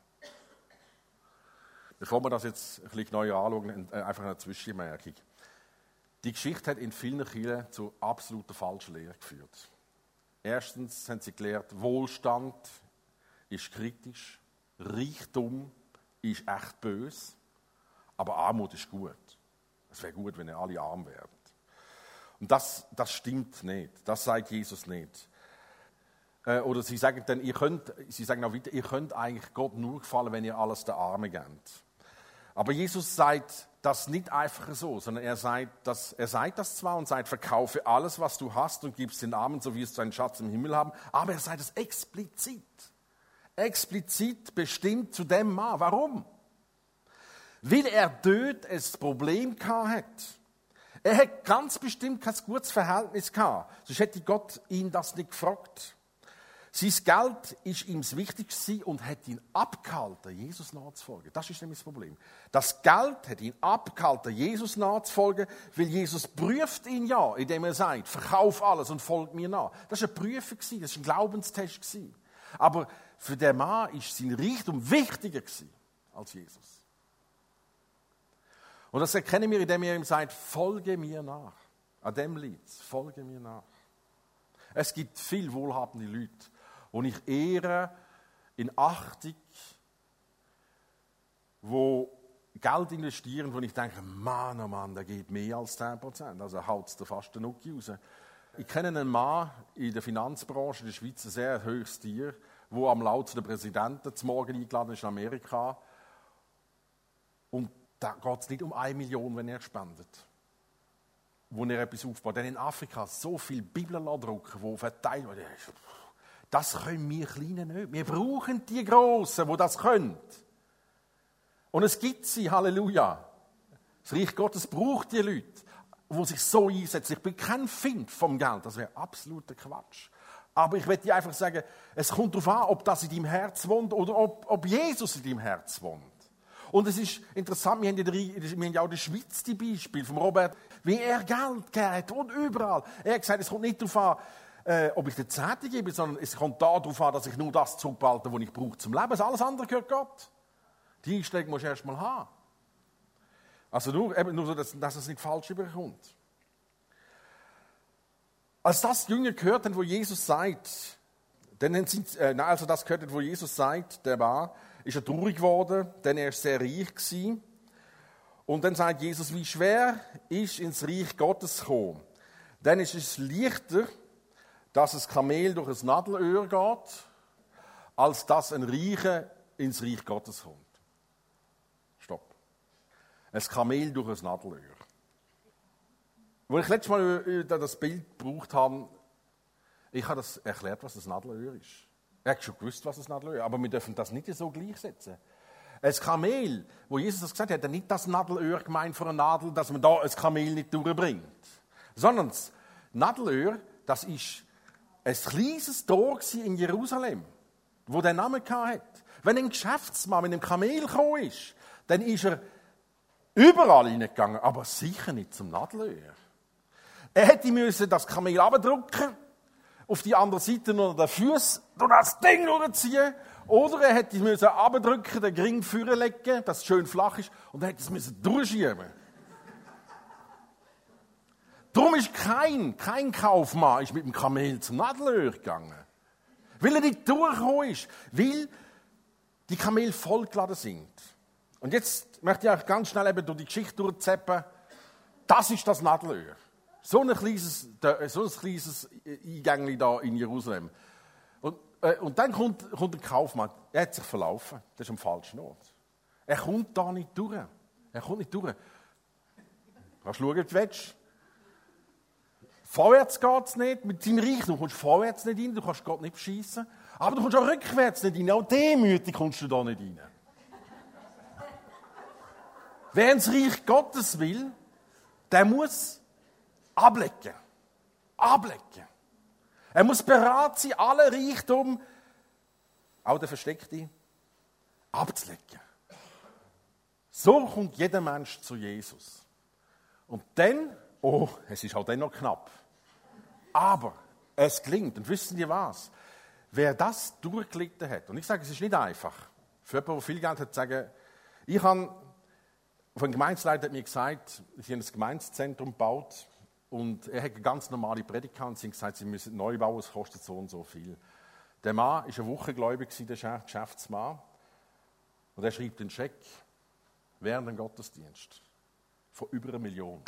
Bevor wir das jetzt ein bisschen neu anschauen, einfach eine Zwischenmerkung. Die Geschichte hat in vielen Kirchen zu absoluter falschen Lehre geführt. Erstens haben sie gelernt, Wohlstand ist kritisch, Reichtum ist echt böse, aber Armut ist gut. Es wäre gut, wenn ihr alle arm wären. Und das, das stimmt nicht. Das sagt Jesus nicht. Äh, oder sie sagen dann, ihr könnt, sie sagen auch weiter, ihr könnt eigentlich Gott nur gefallen, wenn ihr alles den Armen gebt. Aber Jesus sagt, das nicht einfach so, sondern er sagt, das, er sagt das zwar und sagt, verkaufe alles, was du hast und gib's den Armen, so wirst du einen Schatz im Himmel haben, aber er sagt es explizit. Explizit bestimmt zu dem Mann. Warum? Weil er dort ein Problem hatte. Er hat ganz bestimmt kein gutes Verhältnis gehabt, sonst hätte Gott ihn das nicht gefragt. Sein Geld ist ihm das Wichtigste und hat ihn abgehalten, Jesus nachzufolgen. Das ist nämlich das Problem. Das Geld hat ihn abgehalten, Jesus nachzufolgen, weil Jesus prüft ihn ja, indem er sagt, verkauf alles und folg mir nach. Das war eine Prüfung, das war ein Glaubenstest. Aber für den Mann war sein Reichtum wichtiger als Jesus. Und das erkennen wir, indem er ihm sagt, folge mir nach. An dem liegt es, folge mir nach. Es gibt viele wohlhabende Leute, die ich ehre, in Achtung, die Geld investieren, wo ich denke, Mann, oh Mann, der geht mehr als zehn Prozent. Also haut es da fast den Nuki raus. Ich kenne einen Mann in der Finanzbranche in der Schweiz, ein sehr hohes Tier, der am laut zu den Präsidenten zum Morgen eingeladen ist in Amerika. Und da geht es nicht um eine Million, wenn er spendet, wo er etwas aufbaut. Denn in Afrika so viele Bibeln drucken, die verteilt werden. Das können wir Kleinen nicht. Wir brauchen die Grossen, die das können. Und es gibt sie, Halleluja. Das Reich Gottes braucht die Leute, die sich so einsetzen. Ich bin kein Find vom Geld, das wäre absoluter Quatsch. Aber ich möchte dir einfach sagen, es kommt darauf an, ob das in deinem Herz wohnt oder ob, ob Jesus in deinem Herz wohnt. Und es ist interessant, wir haben, ja, wir haben ja auch in der Schweiz die Beispiele von Robert, wie er Geld gegeben hat und überall. Er hat gesagt, es kommt nicht darauf an, äh, ob ich den Zehnten gebe, sondern es kommt darauf an, dass ich nur das zurückbehalte, was ich brauche zum Leben. Alles andere gehört Gott. Die Einstellung musst du erst mal haben. Also nur, eben nur so, dass, dass es nicht falsch überkommt. Als das die Jünger gehört haben, wo Jesus sagt, denn sind, äh, nein, also das gehört haben, wo Jesus sagt, der war, ist er traurig geworden, denn er war sehr reich gewesen. Und dann sagt Jesus, wie schwer ist ins Reich Gottes zu kommen. Dann ist es leichter, dass ein Kamel durch ein Nadelöhr geht, als dass ein Reicher ins Reich Gottes kommt. Stopp. Ein Kamel durch ein Nadelöhr. Als ich letztes Mal das Bild gebraucht habe, ich habe das erklärt, was ein Nadelöhr ist. Er hat schon gewusst, was ein Nadelöhr ist, aber wir dürfen das nicht so gleichsetzen. Ein Kamel, wo Jesus das gesagt hat, hat er nicht das Nadelöhr gemeint für eine Nadel, dass man da ein Kamel nicht durchbringt. Sondern das Nadelöhr, das ist ein kleines Tor in Jerusalem, wo der Name hatte. Wenn ein Geschäftsmann mit einem Kamel gekommen ist, dann ist er überall hineingegangen, aber sicher nicht zum Nadelöhr. Er hätte müssen das Kamel abdrücken, auf die andere Seite nur den Fuß durch das Ding durchziehen, oder er hätte müssen abdrücken, den Ring führen legen, dass es schön flach ist, und er hätte es müssen durchschieben. Darum ist kein, kein Kaufmann ist mit dem Kamel zum Nadelöhr gegangen. Weil er nicht durchgekommen ist, weil die Kamele vollgeladen sind. Und jetzt möchte ich euch ganz schnell eben durch die Geschichte durchzappen. Das ist das Nadelöhr. So ein kleines, so ein kleines Eingängli da in Jerusalem. Und, äh, und dann kommt, kommt ein Kaufmann. Er hat sich verlaufen. Das ist am falschen Ort. Er kommt da nicht durch. Er kommt nicht durch. Du kannst schauen, wie du willst. Vorwärts geht es nicht. Mit deinem Reich, du kommst vorwärts nicht rein. Du kannst Gott nicht beschissen. Aber du kommst auch rückwärts nicht rein. Auch demütig kommst du da nicht rein. Wer ins Reich Gottes will, der muss ablecken. Ablecken. Er muss bereit sein, alle Reichtum, auch der Versteckte, abzulecken. So kommt jeder Mensch zu Jesus. Und dann, oh, es ist halt dann noch knapp. Aber es gelingt. Und wissen Sie was? Wer das durchgelitten hat, und ich sage, es ist nicht einfach. Für jemanden, der viel Geld hat, zu sagen, ich habe, von der Gemeindeleiter hat mir gesagt, sie haben ein Gemeindezentrum gebaut und er hat eine ganz normale Predigt gehabt und sie haben gesagt, sie müssen neu bauen, es kostet so und so viel. Der Mann war eine Woche gläubig, der Geschäftsmann, und er schreibt einen Scheck während dem Gottesdienst von über einer Million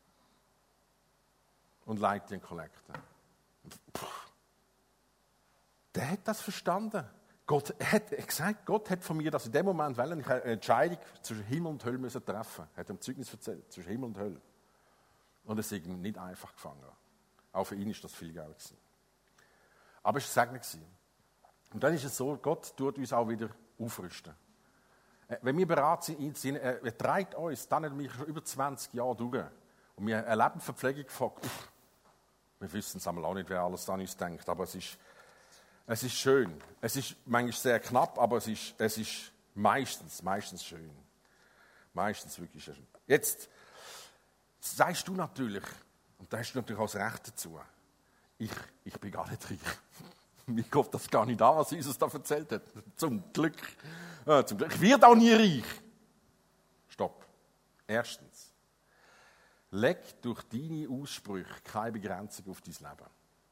und leitet den Kollekten. Der hat das verstanden. Gott hat gesagt, Gott hat von mir, dass in dem Moment, weil ich eine Entscheidung zwischen Himmel und Hölle müssen treffen musste, hat er im Zeugnis erzählt, zwischen Himmel und Hölle. Und es ist ihm nicht einfach gefangen. Auch für ihn ist das viel Geld gewesen. Aber es war ein Segen. Und dann ist es so, Gott tut uns auch wieder aufrüsten. Wenn wir bereit sind, ihn zu sehen, er, er trägt uns, dann haben wir schon über zwanzig Jahre durch. Und wir erleben Verpflegung von, wir wissen es einmal auch nicht, wer alles an uns denkt, aber es ist, es ist schön. Es ist manchmal sehr knapp, aber es ist, es ist meistens, meistens schön. Meistens wirklich schön. Jetzt sagst du natürlich, und da hast du natürlich auch das Recht dazu, ich, ich bin gar nicht reich. Mir kommt das gar nicht an, was Jesus da erzählt hat. Zum Glück. Ja, zum Glück. Ich werde auch nie reich. Stopp. Erstens. Leg durch deine Aussprüche keine Begrenzung auf dein Leben.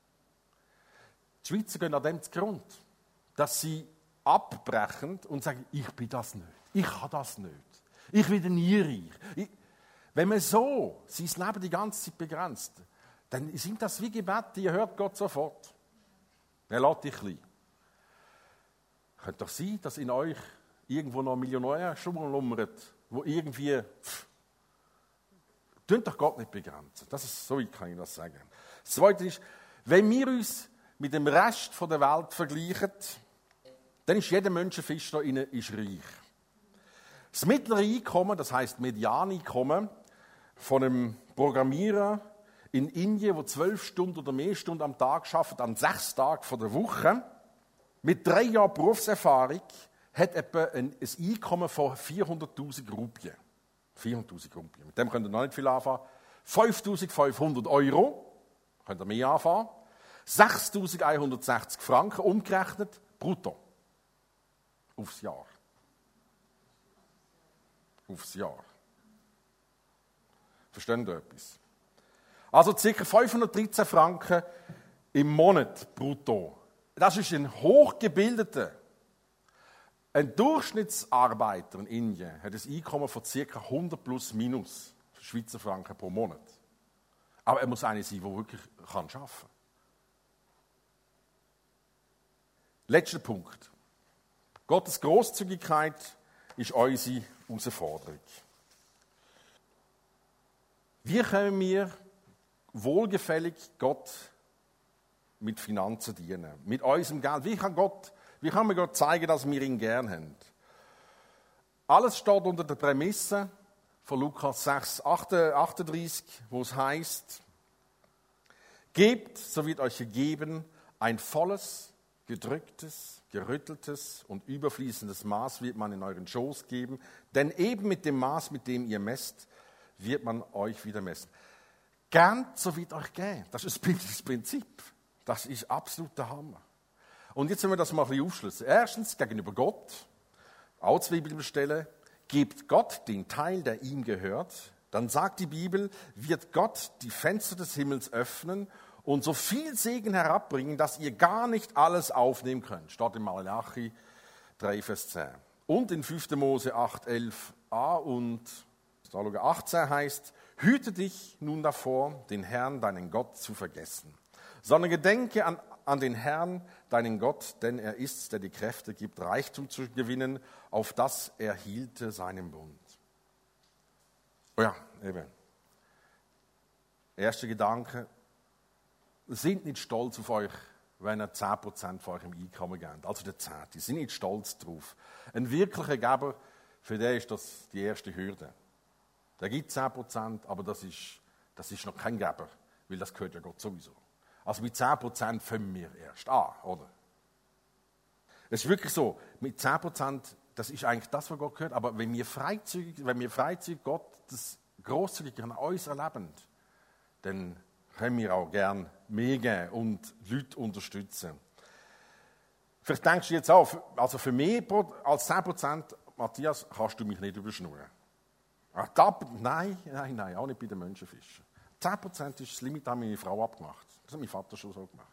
Die Schweizer gehen an dem zugrunde, dass sie abbrechen und sagen, ich bin das nicht. Ich habe das nicht. Ich werde nie reich. Ich, wenn man so sein Leben die ganze Zeit begrenzt, dann sind das wie Gebete, ihr hört Gott sofort. Er lässt dich klein. Könnte doch sein, dass in euch irgendwo noch ein Millionär schlummert, wo irgendwie... Pff, tut doch Gott nicht begrenzen. Das ist, so kann ich das sagen. Das Zweite ist, wenn wir uns mit dem Rest der Welt vergleichen, dann ist jeder Menschenfisch da innen ist reich. Das mittlere Einkommen, das heisst Medianeinkommen, von einem Programmierer in Indien, der zwölf Stunden oder mehr Stunden am Tag arbeitet, an sechs Tagen von der Woche, mit drei Jahren Berufserfahrung, hat etwa ein Einkommen von vierhunderttausend Rupien. vierhunderttausend Rupien. Mit dem könnt ihr noch nicht viel anfangen. fünftausendfünfhundert Euro, könnt ihr mehr anfangen. sechstausendeinhundertsechzig Franken umgerechnet, brutto. Aufs Jahr. Aufs Jahr. Verstehen ihr etwas? Also ca. fünfhundertdreizehn Franken im Monat brutto. Das ist ein hochgebildeter, ein Durchschnittsarbeiter in Indien hat ein Einkommen von ca. hundert plus minus Schweizer Franken pro Monat. Aber er muss einer sein, der wirklich arbeiten kann. Letzter Punkt. Gottes Grosszügigkeit ist unsere Herausforderung. Wie können wir wohlgefällig Gott mit Finanzen dienen? Mit unserem Geld. Wie kann, Gott, wie kann man Gott zeigen, dass wir ihn gern haben? Alles steht unter der Prämisse von Lukas sechs, achtunddreißig, wo es heißt: Gebt, so wird euch gegeben, ein volles, gedrücktes, gerütteltes und überfließendes Maß wird man in euren Schoß geben, denn eben mit dem Maß, mit dem ihr messt, wird man euch wieder messen. Gern, so wird euch geben. Das ist das Prinzip. Das ist absolut der Hammer. Und jetzt wollen wir das mal ein bisschen aufschlüsseln. Erstens, gegenüber Gott, auch zwei Bibelstellen, gebt Gott den Teil, der ihm gehört. Dann sagt die Bibel, wird Gott die Fenster des Himmels öffnen und so viel Segen herabbringen, dass ihr gar nicht alles aufnehmen könnt. Steht in Malachi drei, Vers zehn. Und in fünfter Mose acht, elf a und achtzehn heißt, hüte dich nun davor, den Herrn, deinen Gott, zu vergessen, sondern gedenke an, an den Herrn, deinen Gott, denn er ist's, der die Kräfte gibt, Reichtum zu gewinnen, auf das er hielte seinen Bund. Oh ja, eben. Erster Gedanke, sind nicht stolz auf euch, wenn ihr zehn Prozent von eurem Einkommen gebt, also der Zehnte. Sind nicht stolz drauf. Ein wirklicher Geber, für den ist das die erste Hürde. Der gibt zehn Prozent, aber das ist, das ist noch kein Geber, weil das gehört ja Gott sowieso. Also mit zehn Prozent fangen wir erst an, oder? Es ist wirklich so, mit zehn Prozent, das ist eigentlich das, was Gott gehört, aber wenn wir freizügig, wenn wir freizügig Gott das grosszügig an uns erleben, dann können wir auch gern mehr geben und Leute unterstützen. Vielleicht denkst du jetzt auch, also für mehr als zehn Prozent, Matthias, kannst du mich nicht überschnurren. Nein, nein, nein, auch nicht bei den Menschenfischen. zehn Prozent ist das Limit, das hat meine Frau abgemacht. Das hat mein Vater schon so gemacht.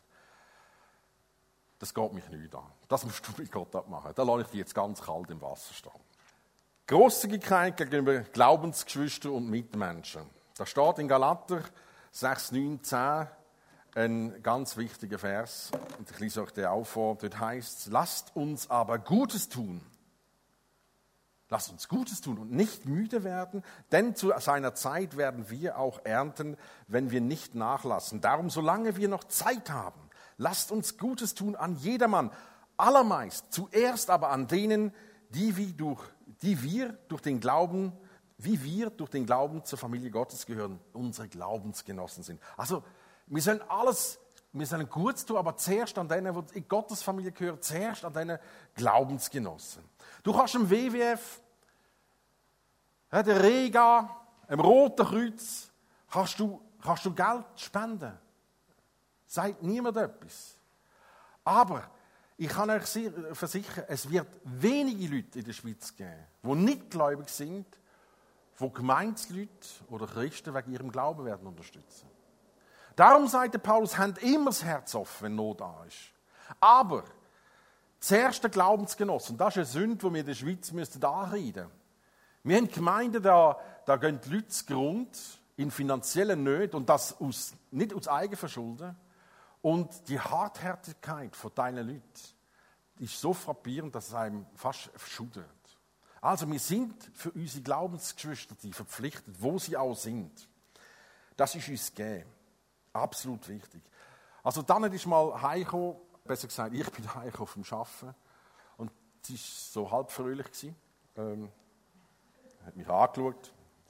Das geht mich nicht an. Das musst du mit Gott abmachen. Da lasse ich dich jetzt ganz kalt im Wasser stehen. Grosszügigkeit gegenüber Glaubensgeschwistern und Mitmenschen. Da steht in Galater sechs, neun, zehn, ein ganz wichtiger Vers, und ich lese euch den auch vor, dort heißt es, lasst uns aber Gutes tun. Lasst uns Gutes tun und nicht müde werden, denn zu seiner Zeit werden wir auch ernten, wenn wir nicht nachlassen. Darum, solange wir noch Zeit haben, lasst uns Gutes tun an jedermann, allermeist, zuerst aber an denen, die, wie durch, die wir durch den Glauben, wie wir durch den Glauben zur Familie Gottes gehören, unsere Glaubensgenossen sind. Also, wir sollen alles, wir sollen Gutes tun, aber zuerst an denen, die in Gottes Familie gehören, zuerst an denen Glaubensgenossen. Du kannst im W W F, der Rega, im Roten Kreuz, kannst du, kannst du Geld spenden. Sagt niemand etwas. Aber ich kann euch versichern, es wird wenige Leute in der Schweiz geben, die nicht gläubig sind, die Gemeinsleute oder Christen wegen ihrem Glauben werden unterstützen. Darum sagt der Paulus, habt immer das Herz offen, wenn Not da ist. Aber zuerst der Glaubensgenossen, und das ist eine Sünde, die wir in der Schweiz müssen anreiten müssen. Wir haben Gemeinden, da, da gehen die Leute zugrunde in finanziellen Nöten und das aus, nicht aus Eigenverschulden. Und die Hartherzigkeit von deinen Leuten ist so frappierend, dass es einem fast verschudert. Also wir sind für unsere Glaubensgeschwister verpflichtet, wo sie auch sind. Das ist uns gegeben. Absolut wichtig. Also dann ist mal heimgekommen, besser gesagt, ich bin heimgekommen vom Arbeiten und sie war so halb fröhlich. Ähm, hat mich angeschaut,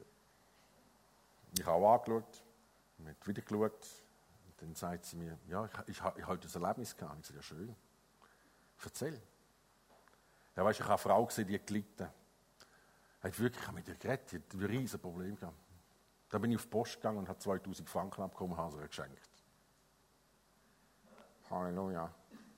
mich auch angeschaut, hat wieder geschaut. Und dann sagt sie mir, ja, ich, ich, ich habe heute ein Erlebnis gehabt. Ich sage, ja schön, erzähl. Ja, weißt, ich habe eine Frau gesehen, die hat gelitten. Hat wirklich mit ihr geredet, die hat ein riesiges Problem gehabt. Da bin ich auf die Post gegangen und habe zweitausend Franken abbekommen und habe sie ihr geschenkt. Halleluja.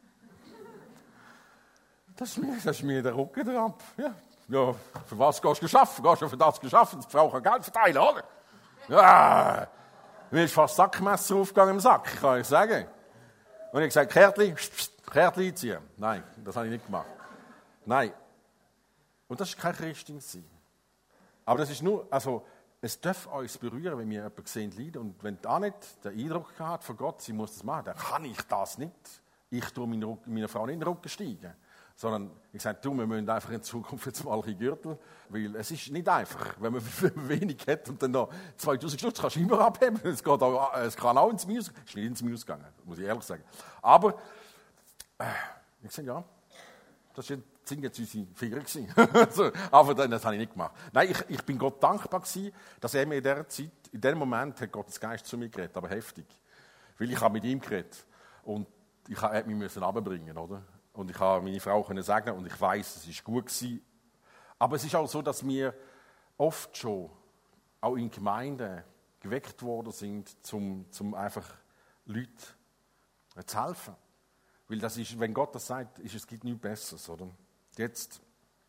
Das ist mir, das ist mir der Rücken dran. Ja. Ja, für was gehst du geschaffen? Gehst du für das geschaffen? Die Frau kann Geld verteilen, oder? Ja, mir ist fast Sackmesser aufgegangen im Sack, kann ich sagen. Und ich habe gesagt, Kärtli, Kärtli einziehen. Nein, das habe ich nicht gemacht. Nein. Und das ist kein Christsein sein. Aber das ist nur, also, es darf uns berühren, wenn wir jemanden sehen, leiden. Und wenn da nicht der Eindruck hat von Gott, sie muss das machen, dann kann ich das nicht. Ich tue meiner, meiner Frau nicht in den Rücken steigen. Sondern ich sage, du, wir müssen einfach in Zukunft jetzt mal ein Gürtel, weil es ist nicht einfach, wenn man, wenn man wenig hat und dann noch zweitausend Stutz kannst du immer abheben. Es, geht auch, es kann auch ins Minus, es ist nicht ins Minus gegangen, muss ich ehrlich sagen. Aber äh, ich sage, ja, das sind jetzt unsere Finger gewesen. also, aber dann, das habe ich nicht gemacht. Nein, ich, ich bin Gott dankbar gewesen, dass er mir in dieser Zeit, in diesem Moment hat Gottes Geist zu mir geredet, aber heftig. Weil ich habe mit ihm geredet und ich musste mich runterbringen, oder? Und ich habe meine Frau können sagen und ich weiß, es ist gut gewesen. Aber es ist auch so, dass wir oft schon auch in Gemeinden geweckt worden sind, um zum einfach Leuten zu helfen. Weil das ist, wenn Gott das sagt, ist es gibt nichts Besseres, oder? Jetzt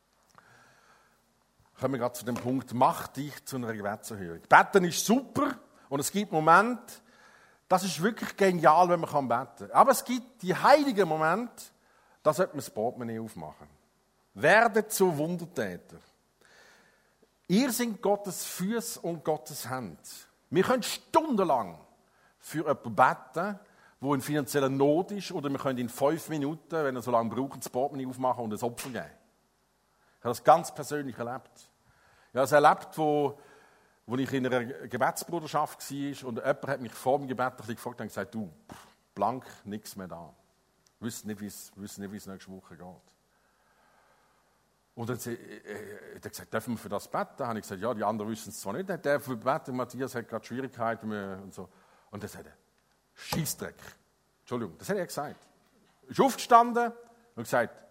kommen wir gerade zu dem Punkt: Mach dich zu einer Gebetserhörung. Beten ist super und es gibt Momente, das ist wirklich genial, wenn man beten kann. Aber es gibt die heiligen Momente. Da sollte man das Portemonnaie aufmachen. Werdet zu Wundertäter. Ihr seid Gottes Füße und Gottes Hände. Wir können stundenlang für jemanden beten, der in finanzieller Not ist, oder wir können in fünf Minuten, wenn er so lange braucht, das Portemonnaie aufmachen und ein Opfer geben. Ich habe das ganz persönlich erlebt. Ich habe es erlebt, wo, wo ich in einer Gebetsbruderschaft war und jemand hat mich vor dem Gebet ein bisschen gefragt und gesagt, du, blank, nichts mehr da. Ich wusste nicht, wie es, wusste nicht, wie es nächste Woche geht. Und dann hat er gesagt, dürfen wir für das beten? Dann habe ich gesagt, ja, die anderen wissen es zwar nicht, der darf beten, Matthias hat gerade Schwierigkeiten und so. Und dann sagt er, Scheissdreck. Entschuldigung, das hat er gesagt. Er ist aufgestanden und gesagt,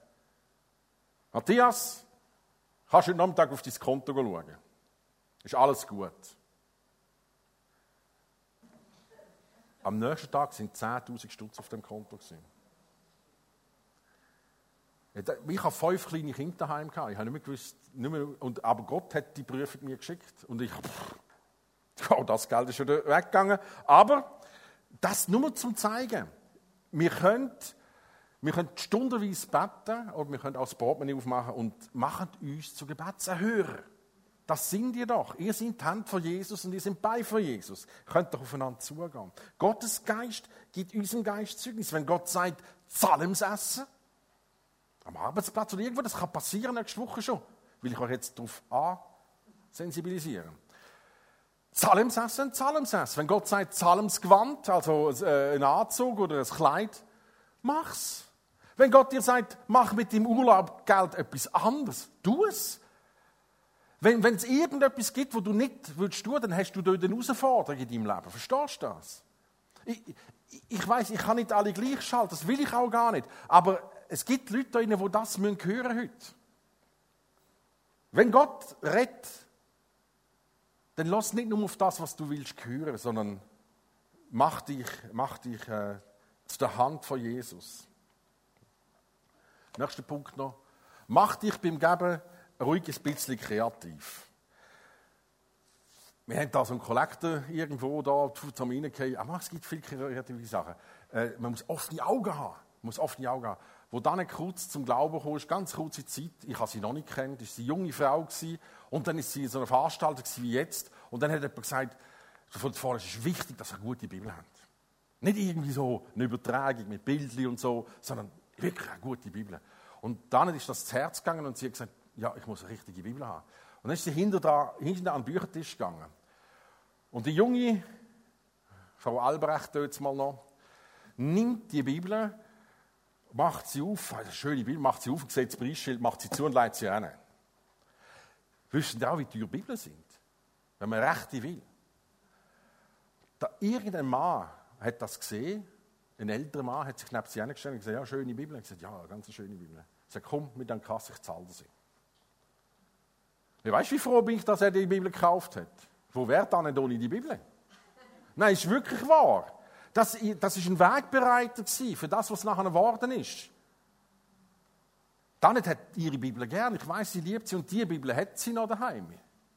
Matthias, kannst du heute Nachmittag auf dein Konto schauen? Ist alles gut. Am nächsten Tag sind zehntausend Stutz auf dem Konto gewesen. Ich hatte fünf kleine Kinder daheim. Ich habe nicht mehr gewusst, nicht mehr, und, aber Gott hat die Prüfung mir geschickt. Und ich, pff, oh, das Geld ist wieder weggegangen. Aber das nur zum Zeigen. Wir können, wir können stundenweise beten oder wir können auch das Portemonnaie aufmachen und machen uns zu Gebetserhörer. Das sind ihr doch. Ihr seid die Hände von Jesus und ihr seid Beine von Jesus. Ihr könnt doch aufeinander zugehen. Gottes Geist gibt unserem Geist Zeugnis. Wenn Gott sagt, Psalms essen, am Arbeitsplatz oder irgendwo, das kann passieren nächste Woche schon, will ich euch jetzt darauf ansensibilisieren. Psalms essen, Psalms essen. Wenn Gott sagt, Psalmsgewand, also ein Anzug oder ein Kleid, mach's. Wenn Gott dir sagt, mach mit dem Urlaubgeld etwas anderes, tu es. Wenn, wenn es irgendetwas gibt, wo du nicht willst tun, dann hast du dort eine Herausforderung in deinem Leben. Verstehst du das? Ich, ich, ich weiss, ich kann nicht alle gleich schalten, das will ich auch gar nicht. Aber es gibt Leute da drinnen, die das hören müssen heute. Wenn Gott redet, dann lass nicht nur auf das, was du willst, hören, sondern mach dich, mach dich äh, zu der Hand von Jesus. Nächster Punkt noch. Mach dich beim Geben ruhig ein bisschen kreativ. Wir haben da so einen Kollektor irgendwo da zum Reingehen. Aber es gibt viele kreative Sachen. Äh, man muss offene Augen haben. Man muss offene Augen haben. Wo dann kurz zum Glauben kam, ganz kurze Zeit, ich habe sie noch nicht kennt, ist sie eine junge Frau gewesen, und dann ist sie in so einer Veranstaltung wie jetzt, und dann hat jemand gesagt, von vorne, es ist wichtig, dass ihr eine gute Bibel habt. Nicht irgendwie so eine Übertragung mit Bildchen und so, sondern wirklich eine gute Bibel. Und dann ist das ins Herz gegangen und sie hat gesagt, ja, ich muss eine richtige Bibel haben. Und dann ist sie hinter da, hinter an den Büchertisch gegangen. Und die junge Frau Albrecht, jetzt mal noch, nimmt die Bibel, macht sie auf, eine schöne Bibel, macht sie auf, sieht das Preisschild, macht sie zu und leitet sie rein. Wissen Sie auch, wie teuer Bibeln sind? Wenn man rechte will. Da irgendein Mann hat das gesehen, ein älterer Mann hat sich neben sie hingestellt und gesagt, ja, schöne Bibel. Er hat gesagt, ja, eine ganz schöne Bibel. Er hat gesagt, komm mit an die Kasse, ich zahle sie. Ich weiss, wie froh bin ich, dass er die Bibel gekauft hat. Wo wäre er nicht ohne die Bibel? Nein, ist wirklich wahr. Das, das ist ein Wegbereiter für das, was nachher geworden ist. Dann hat ihre Bibel gern. Ich weiss, sie liebt sie und die Bibel hat sie noch daheim.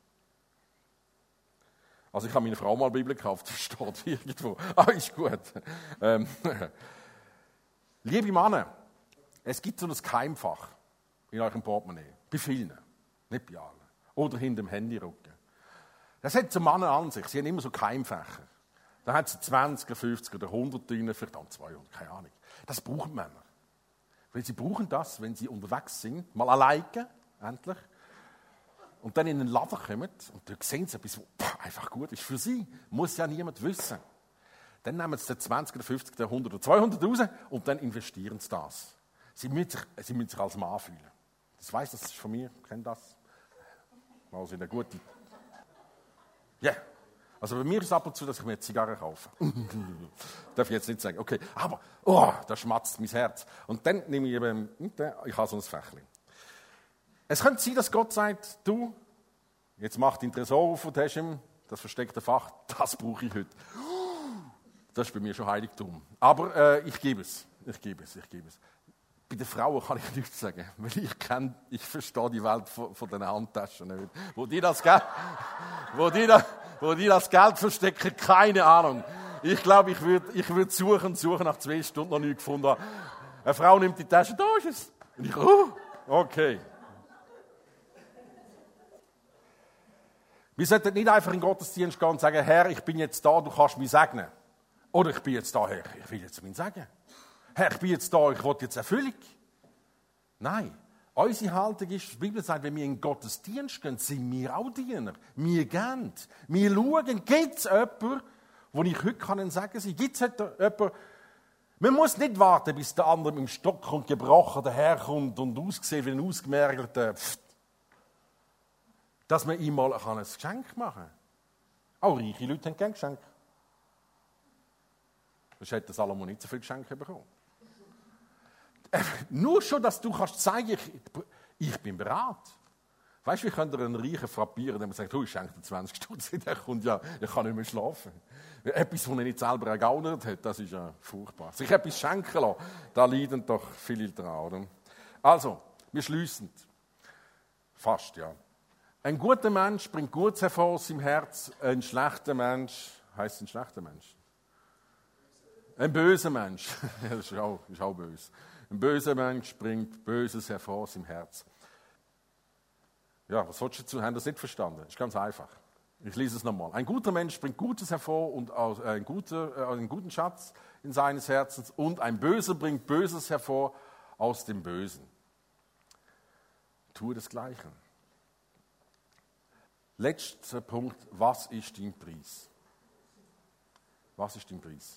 Also ich habe meiner Frau mal eine Bibel gekauft, das steht irgendwo. Ah, ist gut. Ähm, Liebe Männer, es gibt so ein Keimfach in eurem Portemonnaie. Bei vielen, nicht bei allen. Oder hinter dem Handyrücken. Das hat so Männer an sich. Sie haben immer so Keimfächer. Da hat sie zwanzig, fünfzig oder hundert drin, vielleicht auch zweihundert, keine Ahnung. Das brauchen Männer. Weil sie brauchen das, wenn sie unterwegs sind, mal alleine, endlich, und dann in den Laden kommen und dort sehen sie etwas, was einfach gut ist für sie. Muss ja niemand wissen. Dann nehmen sie den zwanzig oder fünfzig, oder hundert oder zweihundert raus und dann investieren sie das. Sie müssen sich, sie müssen sich als Mann fühlen. Das weiss, das ist von mir, ich kenne das. Also eine gute. Ja. Yeah. Also bei mir ist es ab und zu, dass ich mir Zigarre kaufe. Darf ich jetzt nicht sagen. Okay, aber, oh, da schmatzt mein Herz. Und dann nehme ich eben, ich habe so ein Fächchen. Es könnte sein, dass Gott sagt, du, jetzt mach den Tresor auf und hast ihm das versteckte Fach, das brauche ich heute. Das ist bei mir schon Heiligtum. Aber äh, ich gebe es, ich gebe es, ich gebe es. Bei den Frauen kann ich nichts sagen, weil ich kenne, ich verstehe die Welt von, von den Handtaschen nicht. Wo die das Geld, wo die, da, wo die das Geld verstecken, keine Ahnung. Ich glaube, ich würde ich würd suchen, suchen, nach zwei Stunden noch nichts gefunden haben. Eine Frau nimmt die Tasche, da ist es. Und ich, oh, okay. Wir sollten nicht einfach in den Gottesdienst gehen und sagen, Herr, ich bin jetzt da, du kannst mich segnen. Oder ich bin jetzt da, Herr, ich will jetzt meinen Segen. Herr, ich bin jetzt da, ich will jetzt Erfüllung. Nein, unsere Haltung ist, die Bibel sagt, wenn wir in den Gottesdienst gehen, sind wir auch Diener. Wir gehen. Wir schauen, gibt es jemanden, wo ich heute kann sagen kann, gibt es jemanden, man muss nicht warten, bis der andere mit dem Stock und gebrochen daherkommt und aussieht wie ein ausgemergelter Pfft, dass man ihm mal ein Geschenk machen kann. Auch reiche Leute haben gerne Geschenke. Sonst hätte Salomo nicht so viele Geschenke bekommen. Nur schon, dass du kannst zeigen, ich, ich bin bereit. Weißt du, wie könnt ihr einen Reichen frappieren, der sagt, oh, ich schenke dir zwanzig Stutz, der kommt ja, ich kann nicht mehr schlafen. Etwas, was er nicht selber ergaunert hat, das ist ja furchtbar. Sich etwas schenken lassen, da leiden doch viele daran, oder? Also, wir schliessen. Fast, ja. Ein guter Mensch bringt Gutes hervor aus seinem Herz, ein schlechter Mensch, heisst ein schlechter Mensch? Ein böser Mensch, das ist auch, ist auch böse. Ein böser Mensch bringt Böses hervor aus seinem Herz. Ja, was sollst du dazu? Haben das nicht verstanden? Das ist ganz einfach. Ich lese es nochmal. Ein guter Mensch bringt Gutes hervor und aus, äh, ein guter, äh, einen guten Schatz in seines Herzens, und ein Böser bringt Böses hervor aus dem Bösen. Tue das Gleiche. Letzter Punkt, was ist dein Preis? Was ist dein Preis?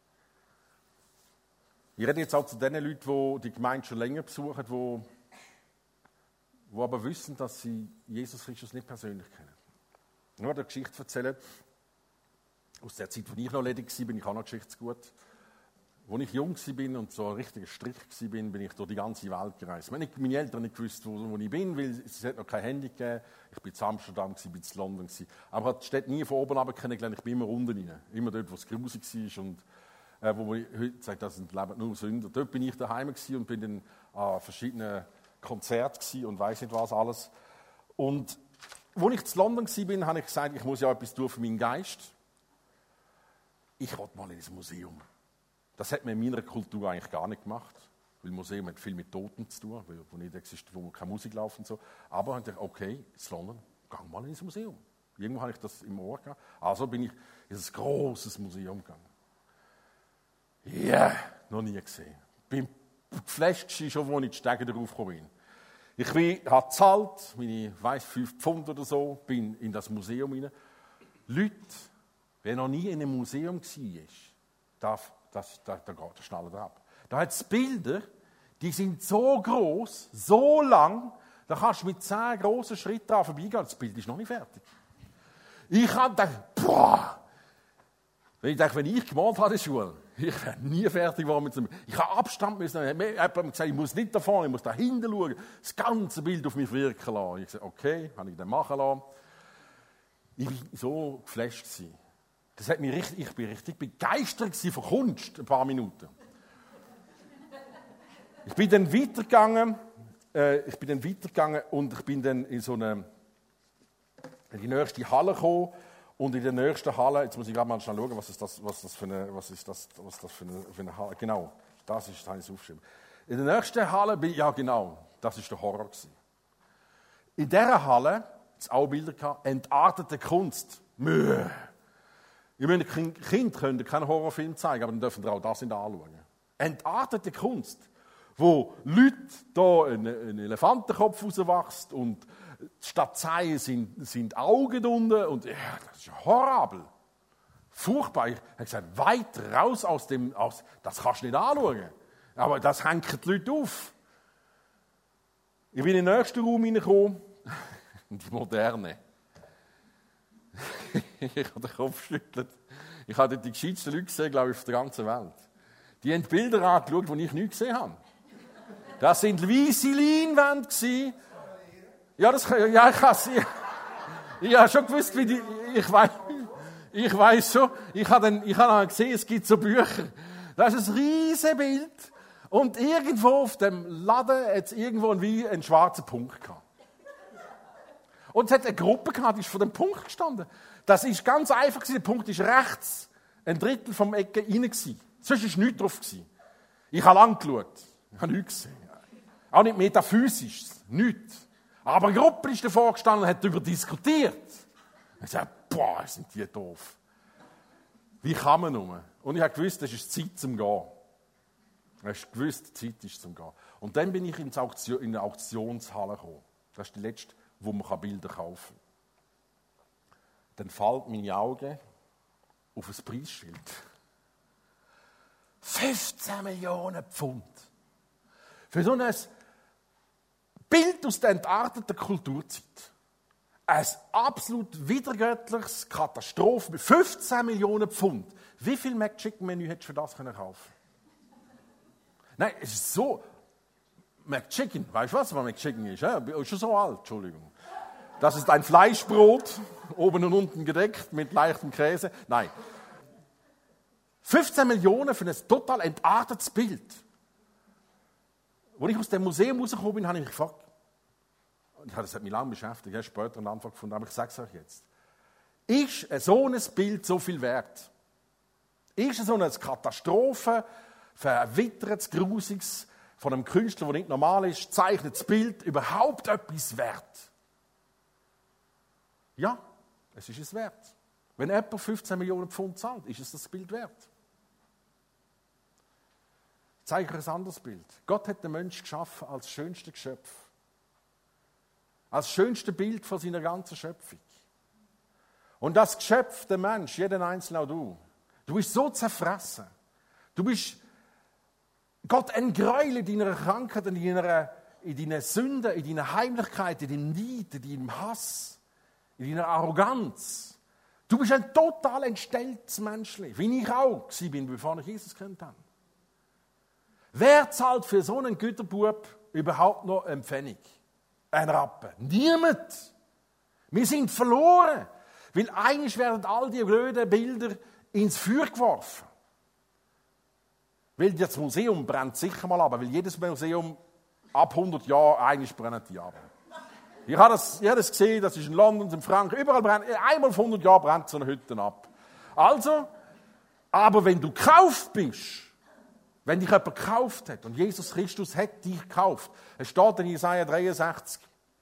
Ich rede jetzt auch zu den Leuten, die die Gemeinde schon länger besuchen, die, die aber wissen, dass sie Jesus Christus nicht persönlich kennen. Ich will eine Geschichte erzählen. Aus der Zeit, als ich noch ledig war, bin ich auch noch geschichtsgut. Als ich jung war und so ein richtiger Strich war, bin ich durch die ganze Welt gereist. Meine Eltern nicht gewusst, wo, wo ich bin, weil es hat noch kein Handy gegeben. Ich war in Amsterdam, ich war in London. Aber ich habe die Stadt nie von oben runter kennengelernt. Ich bin immer unten rein. Immer dort, wo es grusig war. Und äh, wo ich heute sage, das sind Leben nur Sünder. Dort bin ich daheim und bin dann an verschiedenen Konzerten und weiss nicht was alles. Und als ich in London war, habe ich gesagt, ich muss ja etwas tun für meinen Geist. Ich wollte mal ins Museum. Das hat man in meiner Kultur eigentlich gar nicht gemacht. Weil das Museum hat viel mit Toten zu tun, wo nicht existiert, wo keine Musik läuft und so. Aber ich dachte, okay, in London, geh mal ins Museum. Irgendwo habe ich das im Ohr gehabt. Also bin ich in ein grosses Museum gegangen. Ja, yeah, noch nie gesehen. Bin geflasht schon, als ich die Stege darauf gekommen bin. Ich bin, habe gezahlt, meine, ich weiss, fünf Pfund oder so, bin in das Museum rein. Leute, wer noch nie in einem Museum war, darf, das, da, da geht der Schnaller ab. Da hat es Bilder, die sind so groß, so lang, da kannst du mit zehn grossen Schritten dran vorbeigehen. Das Bild ist noch nicht fertig. Ich habe gedacht, boah! Ich dachte, wenn ich gemalt habe in der Schule, ich wäre nie fertig geworden mit dem. Ich habe Abstand müssen. Ich habe gesagt, ich muss nicht da vorne, ich muss da hinten schauen, das ganze Bild auf mich wirken lassen. Ich sagte, okay, habe ich dann machen lassen. Ich war so geflasht. Das hat mich richtig, ich bin richtig begeistert von Kunst, ein paar Minuten. Ich bin dann weitergegangen, äh, ich bin dann weitergegangen und ich bin dann in so eine, in die nächste Halle gekommen. Und in der nächsten Halle, jetzt muss ich gerade mal schnell schauen, was ist das, was das für eine, was ist das, was das für eine, für eine Halle, genau, das ist, das habe ich aufgeschrieben. In der nächsten Halle, bin, ja genau, das ist der Horror gewesen. In dieser Halle, jetzt auch Bilder gehabt, entartete Kunst. Möh. Ich meine, Kinder können keinen Horrorfilm zeigen, aber dann dürfen sie auch das nicht anschauen. Entartete Kunst, wo Leute da einen, einen Elefantenkopf rauswachsen und statt Zehen sind, sind Augen unten und ja, das ist horribel. Furchtbar. Ich habe gesagt, weit raus aus dem, aus, das kannst du nicht anschauen. Aber das hängt die Leute auf. Ich bin in den nächsten Raum hineingekommen, die Moderne. Ich habe den Kopf geschüttelt. Ich habe die gescheitsten Leute gesehen, glaube ich, auf der ganzen Welt. Die haben Bilder angeschaut, die ich nicht gesehen habe. Das sind weisse Leinwände. Ja, das kann, ja, ich habe ich habe schon gewusst, wie die, ich weiß, ich weiß schon, ich habe dann, ich habe gesehen, es gibt so Bücher. Das ist ein riesiges Bild und irgendwo auf dem Laden hat es irgendwo einen, einen schwarzen Punkt gehabt. Und es hat eine Gruppe gehabt, die ist vor dem Punkt gestanden. Das ist ganz einfach gewesen. Der Punkt ist rechts, ein Drittel vom Ecke rein gewesen. Sonst war nichts drauf gewesen. Ich habe lang geschaut. Ich habe nichts gesehen. Auch nicht metaphysisch. Nichts. Aber eine Gruppe ist davor gestanden und hat darüber diskutiert. Ich sagte, boah, sind die doof. Wie kann man nur? Und ich habe gewusst, es ist Zeit zum Gehen. Ich habe gewusst, Zeit ist zum Gehen. Und dann bin ich in eine Auktionshalle gekommen. Das ist die letzte, wo man Bilder kaufen kann. Dann fällt meine Augen auf ein Preisschild. fünfzehn Millionen Pfund. Für so ein Bild aus der entarteten Kulturzeit. Ein absolut widergöttliches Katastrophe. fünfzehn Millionen Pfund. Wie viel McChicken-Menü hättest du für das kaufen können? Nein, es ist so. McChicken, weißt du was, was McChicken ist? Ja? Ist schon so alt, Entschuldigung. Das ist ein Fleischbrot, oben und unten gedeckt mit leichtem Käse. Nein. fünfzehn Millionen für ein total entartetes Bild. Als ich aus dem Museum rausgekommen bin, habe ich mich gefragt, das hat mich lange beschäftigt, ich habe später eine Antwort gefunden, aber ich sage es euch jetzt. Ist so ein Bild so viel wert? Ist so eine Katastrophe, verwittertes, grusiges, von einem Künstler, der nicht normal ist, zeichnet das Bild überhaupt etwas wert? Ja, es ist es wert. Wenn jemand fünfzehn Millionen Pfund zahlt, ist es das Bild wert. Ich zeige euch ein anderes Bild. Gott hat den Menschen geschaffen als schönste Geschöpf. Als schönste Bild von seiner ganzen Schöpfung. Und das Geschöpf, der Mensch, jeden Einzelnen, auch du, du bist so zerfressen. Du bist Gott ein Gräuel in deiner Krankheit, in deiner, in deiner Sünde, in deiner Heimlichkeit, in deinem Neid, in deinem Hass, in deiner Arroganz. Du bist ein total entstelltes Menschli, wie ich auch war, bevor ich Jesus kennt habe. Wer zahlt für so einen Güterbub überhaupt noch einen Pfennig? Ein Rappen? Niemand. Wir sind verloren, weil eigentlich werden all die blöden Bilder ins Feuer geworfen. Weil das Museum brennt sicher mal ab, weil jedes Museum ab hundert Jahren eigentlich brennt die ab. Ich habe das, ich habe das gesehen, das ist in London, in Frankreich, überall brennt, einmal auf hundert Jahre brennt so eine Hütte ab. Also, aber wenn du gekauft bist, wenn dich jemand gekauft hat, und Jesus Christus hat dich gekauft, es steht in Jesaja dreiundsechzig,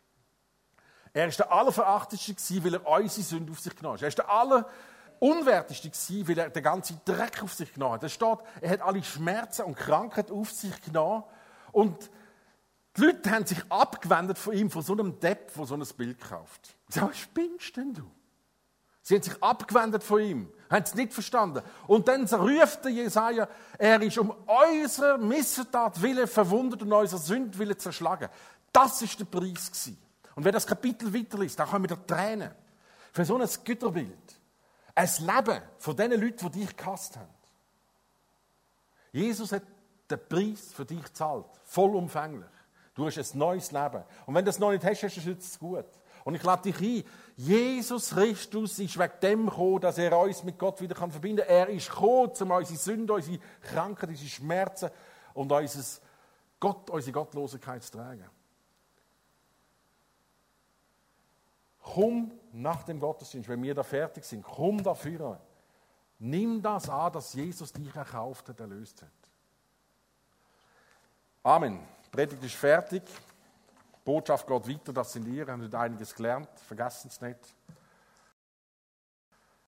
er ist der Allerverachtetste, weil er unsere Sünde auf sich genommen hat. Er ist der Allerunwerteste, weil er den ganzen Dreck auf sich genommen hat. Es steht, er hat alle Schmerzen und Krankheit auf sich genommen. Und die Leute haben sich abgewendet von ihm, von so einem Depp, der so ein Bild kauft. Sie sagen, was spinnst denn du? Sie haben sich abgewendet von ihm, haben es nicht verstanden. Und dann ruft der Jesaja, er ist um unsere Missetat willen verwundet und unsere Sünde willen zerschlagen. Das war der Preis gewesen. Und wer das Kapitel weiterliest, da kommen wieder Tränen. Für so ein Güterbild. Ein Leben von den Leuten, die dich gehasst haben. Jesus hat den Preis für dich gezahlt. Vollumfänglich. Du hast ein neues Leben. Und wenn du das noch nicht hast, hast du es jetzt gut. Und ich lade dich ein, Jesus Christus ist wegen dem gekommen, dass er uns mit Gott wieder verbinden kann. Er ist gekommen, um unsere Sünde, unsere Krankheit, unsere Schmerzen und unser Gott, unsere Gottlosigkeit zu tragen. Komm nach dem Gottesdienst, wenn wir da fertig sind, komm dafür. Nimm das an, dass Jesus dich erkauft hat, erlöst hat. Amen. Die Predigt ist fertig. Die Botschaft geht weiter, das sind ihr. Ihr habt einiges gelernt. Vergessen es nicht.